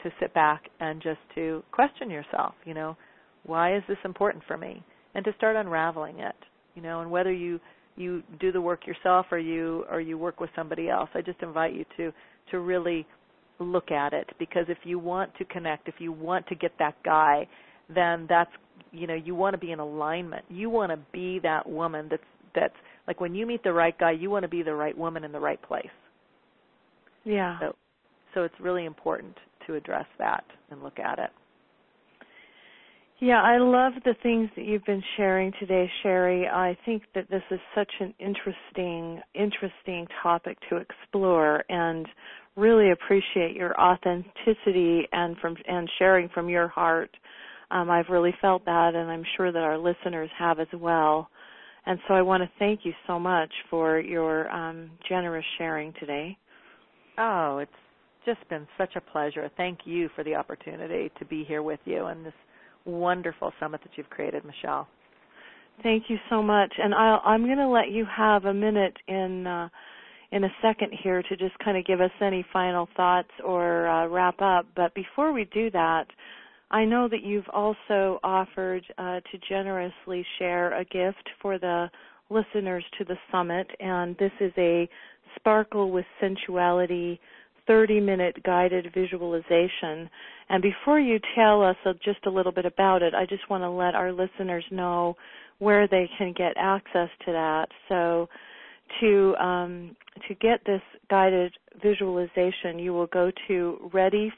[SPEAKER 2] to sit back and just to question yourself, you know, why is this important for me? And to start unraveling it, you know, and whether you, you do the work yourself or you or you work with somebody else, I just invite you to, to really look at it, because if you want to connect, if you want to get that guy, then that's, you know, you want to be in alignment. You want to be that woman that's, that's like when you meet the right guy, you want to be the right woman in the right place.
[SPEAKER 1] Yeah.
[SPEAKER 2] So, so it's really important to address that and look at it.
[SPEAKER 1] Yeah, I love the things that you've been sharing today, Sherry. I think that this is such an interesting, interesting topic to explore, and really appreciate your authenticity and from and sharing from your heart. Um, I've really felt that, and I'm sure that our listeners have as well. And so I want to thank you so much for your um, generous sharing today.
[SPEAKER 2] Oh, it's just been such a pleasure. Thank you for the opportunity to be here with you and this wonderful summit that you've created, Michelle.
[SPEAKER 1] Thank you so much. And I'll, I'm going to let you have a minute in uh, in a second here to just kind of give us any final thoughts or uh, wrap up. But before we do that, I know that you've also offered uh, to generously share a gift for the listeners to the summit, and this is a Sparkle with Sensuality thirty-minute guided visualization. And before you tell us just a little bit about it, I just want to let our listeners know where they can get access to that. So to um, to get this guided visualization, you will go to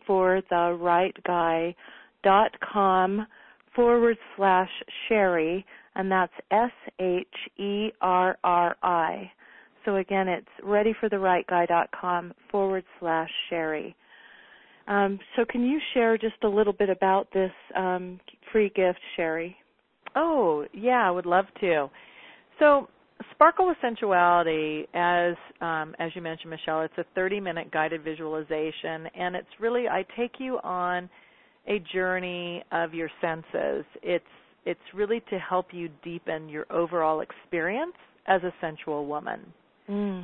[SPEAKER 1] readyfortherightguy.com forward slash Sherry, and that's S H E R R I. So again, it's readyfortherightguy.com forward slash Sherry. Um, so can you share just a little bit about this um, free gift, Sherry?
[SPEAKER 2] Oh, yeah, I would love to. So Sparkle with Sensuality, as um, as you mentioned, Michelle, it's a thirty-minute guided visualization, and it's really, I take you on a journey of your senses. It's it's really to help you deepen your overall experience as a sensual woman.
[SPEAKER 1] Mm.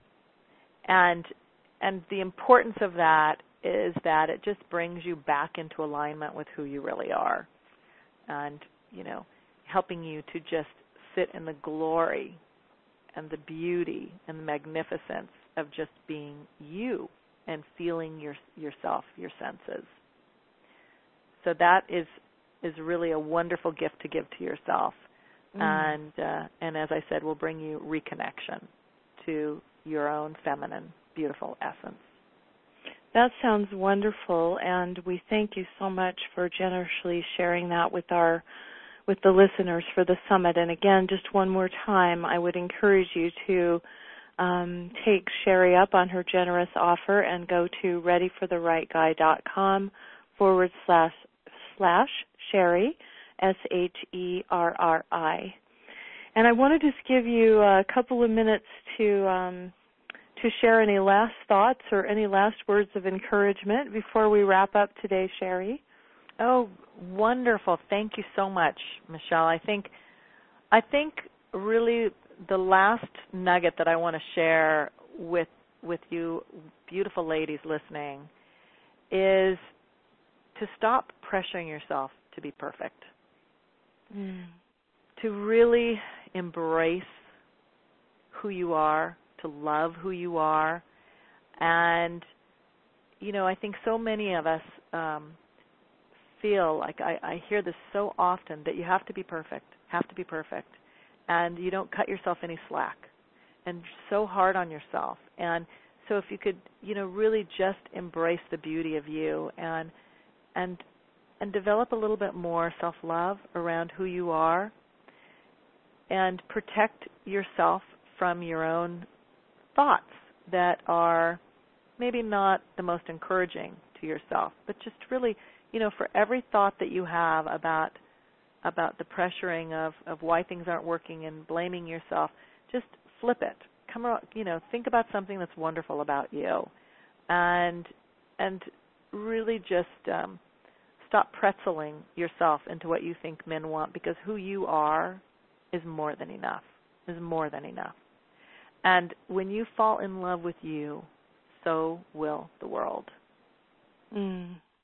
[SPEAKER 2] And and the importance of that is that it just brings you back into alignment with who you really are, and, you know, helping you to just sit in the glory and the beauty and the magnificence of just being you and feeling your yourself, your senses. So that is is really a wonderful gift to give to yourself, mm. and uh, and as I said, will bring you reconnection to your own feminine, beautiful essence.
[SPEAKER 1] That sounds wonderful, and we thank you so much for generously sharing that with our with the listeners for the summit. And again, just one more time, I would encourage you to um, take Sherry up on her generous offer and go to readyfortherightguy.com forward slash slash Sherry, S H E R R I. And I want to just give you a couple of minutes to um, to share any last thoughts or any last words of encouragement before we wrap up today, Sherry.
[SPEAKER 2] Oh, wonderful. Thank you so much, Michelle. I think I think really the last nugget that I want to share with with you beautiful ladies listening is to stop pressuring yourself to be perfect.
[SPEAKER 1] Mm.
[SPEAKER 2] To really embrace who you are, to love who you are. And, you know, I think so many of us um, feel like I, I hear this so often that you have to be perfect, have to be perfect, and you don't cut yourself any slack, and so hard on yourself. And so if you could, you know, really just embrace the beauty of you and and and develop a little bit more self-love around who you are, and protect yourself from your own thoughts that are maybe not the most encouraging to yourself, but just really, you know, for every thought that you have about about the pressuring of, of why things aren't working and blaming yourself, just flip it. Come around, you know, think about something that's wonderful about you, and and really just um, stop pretzeling yourself into what you think men want, because who you are is more than enough, is more than enough. And when you fall in love with you, so will the world.
[SPEAKER 1] Mm.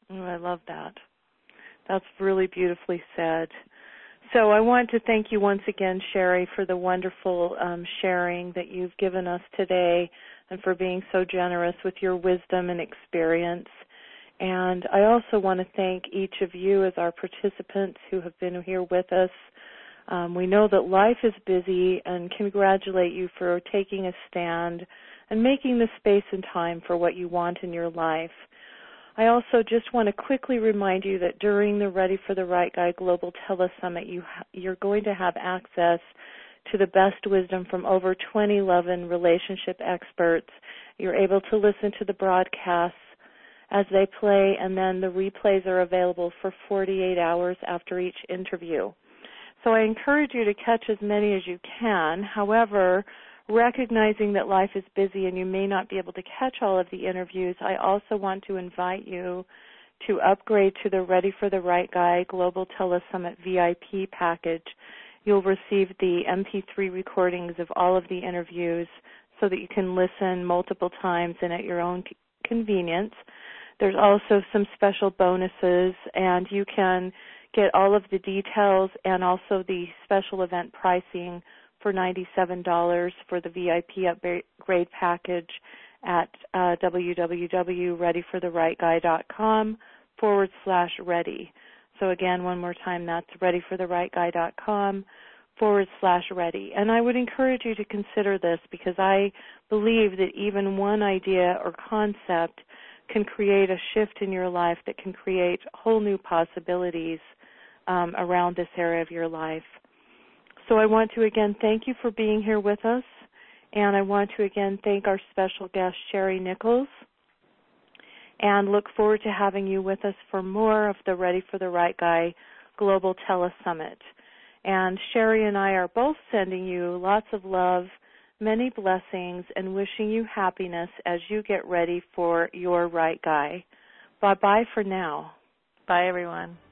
[SPEAKER 1] Oh, I love that. That's really beautifully said. So I want to thank you once again, Sherry, for the wonderful um, sharing that you've given us today and for being so generous with your wisdom and experience. And I also want to thank each of you as our participants who have been here with us. Um, we know that life is busy and congratulate you for taking a stand and making the space and time for what you want in your life. I also just want to quickly remind you that during the Ready for the Right Guy Global Telesummit, you ha- you're going to have access to the best wisdom from over twenty love and relationship experts. You're able to listen to the broadcasts as they play, and then the replays are available for forty-eight hours after each interview. So I encourage you to catch as many as you can. However, recognizing that life is busy and you may not be able to catch all of the interviews, I also want to invite you to upgrade to the Ready for the Right Guy Global Telesummit V I P package. You'll receive the M P three recordings of all of the interviews so that you can listen multiple times and at your own convenience. There's also some special bonuses, and you can get all of the details and also the special event pricing for ninety-seven dollars for the V I P upgrade package at uh, www.readyfortherightguy.com forward slash ready. So again, one more time, that's readyfortherightguy.com forward slash ready. And I would encourage you to consider this because I believe that even one idea or concept can create a shift in your life that can create whole new possibilities um, around this area of your life. So I want to again thank you for being here with us, and I want to again thank our special guest, Sherry Nichols, and look forward to having you with us for more of the Ready for the Right Guy Global Telesummit. And Sherry and I are both sending you lots of love, many blessings, and wishing you happiness as you get ready for your right guy. Bye-bye for now.
[SPEAKER 2] Bye, everyone.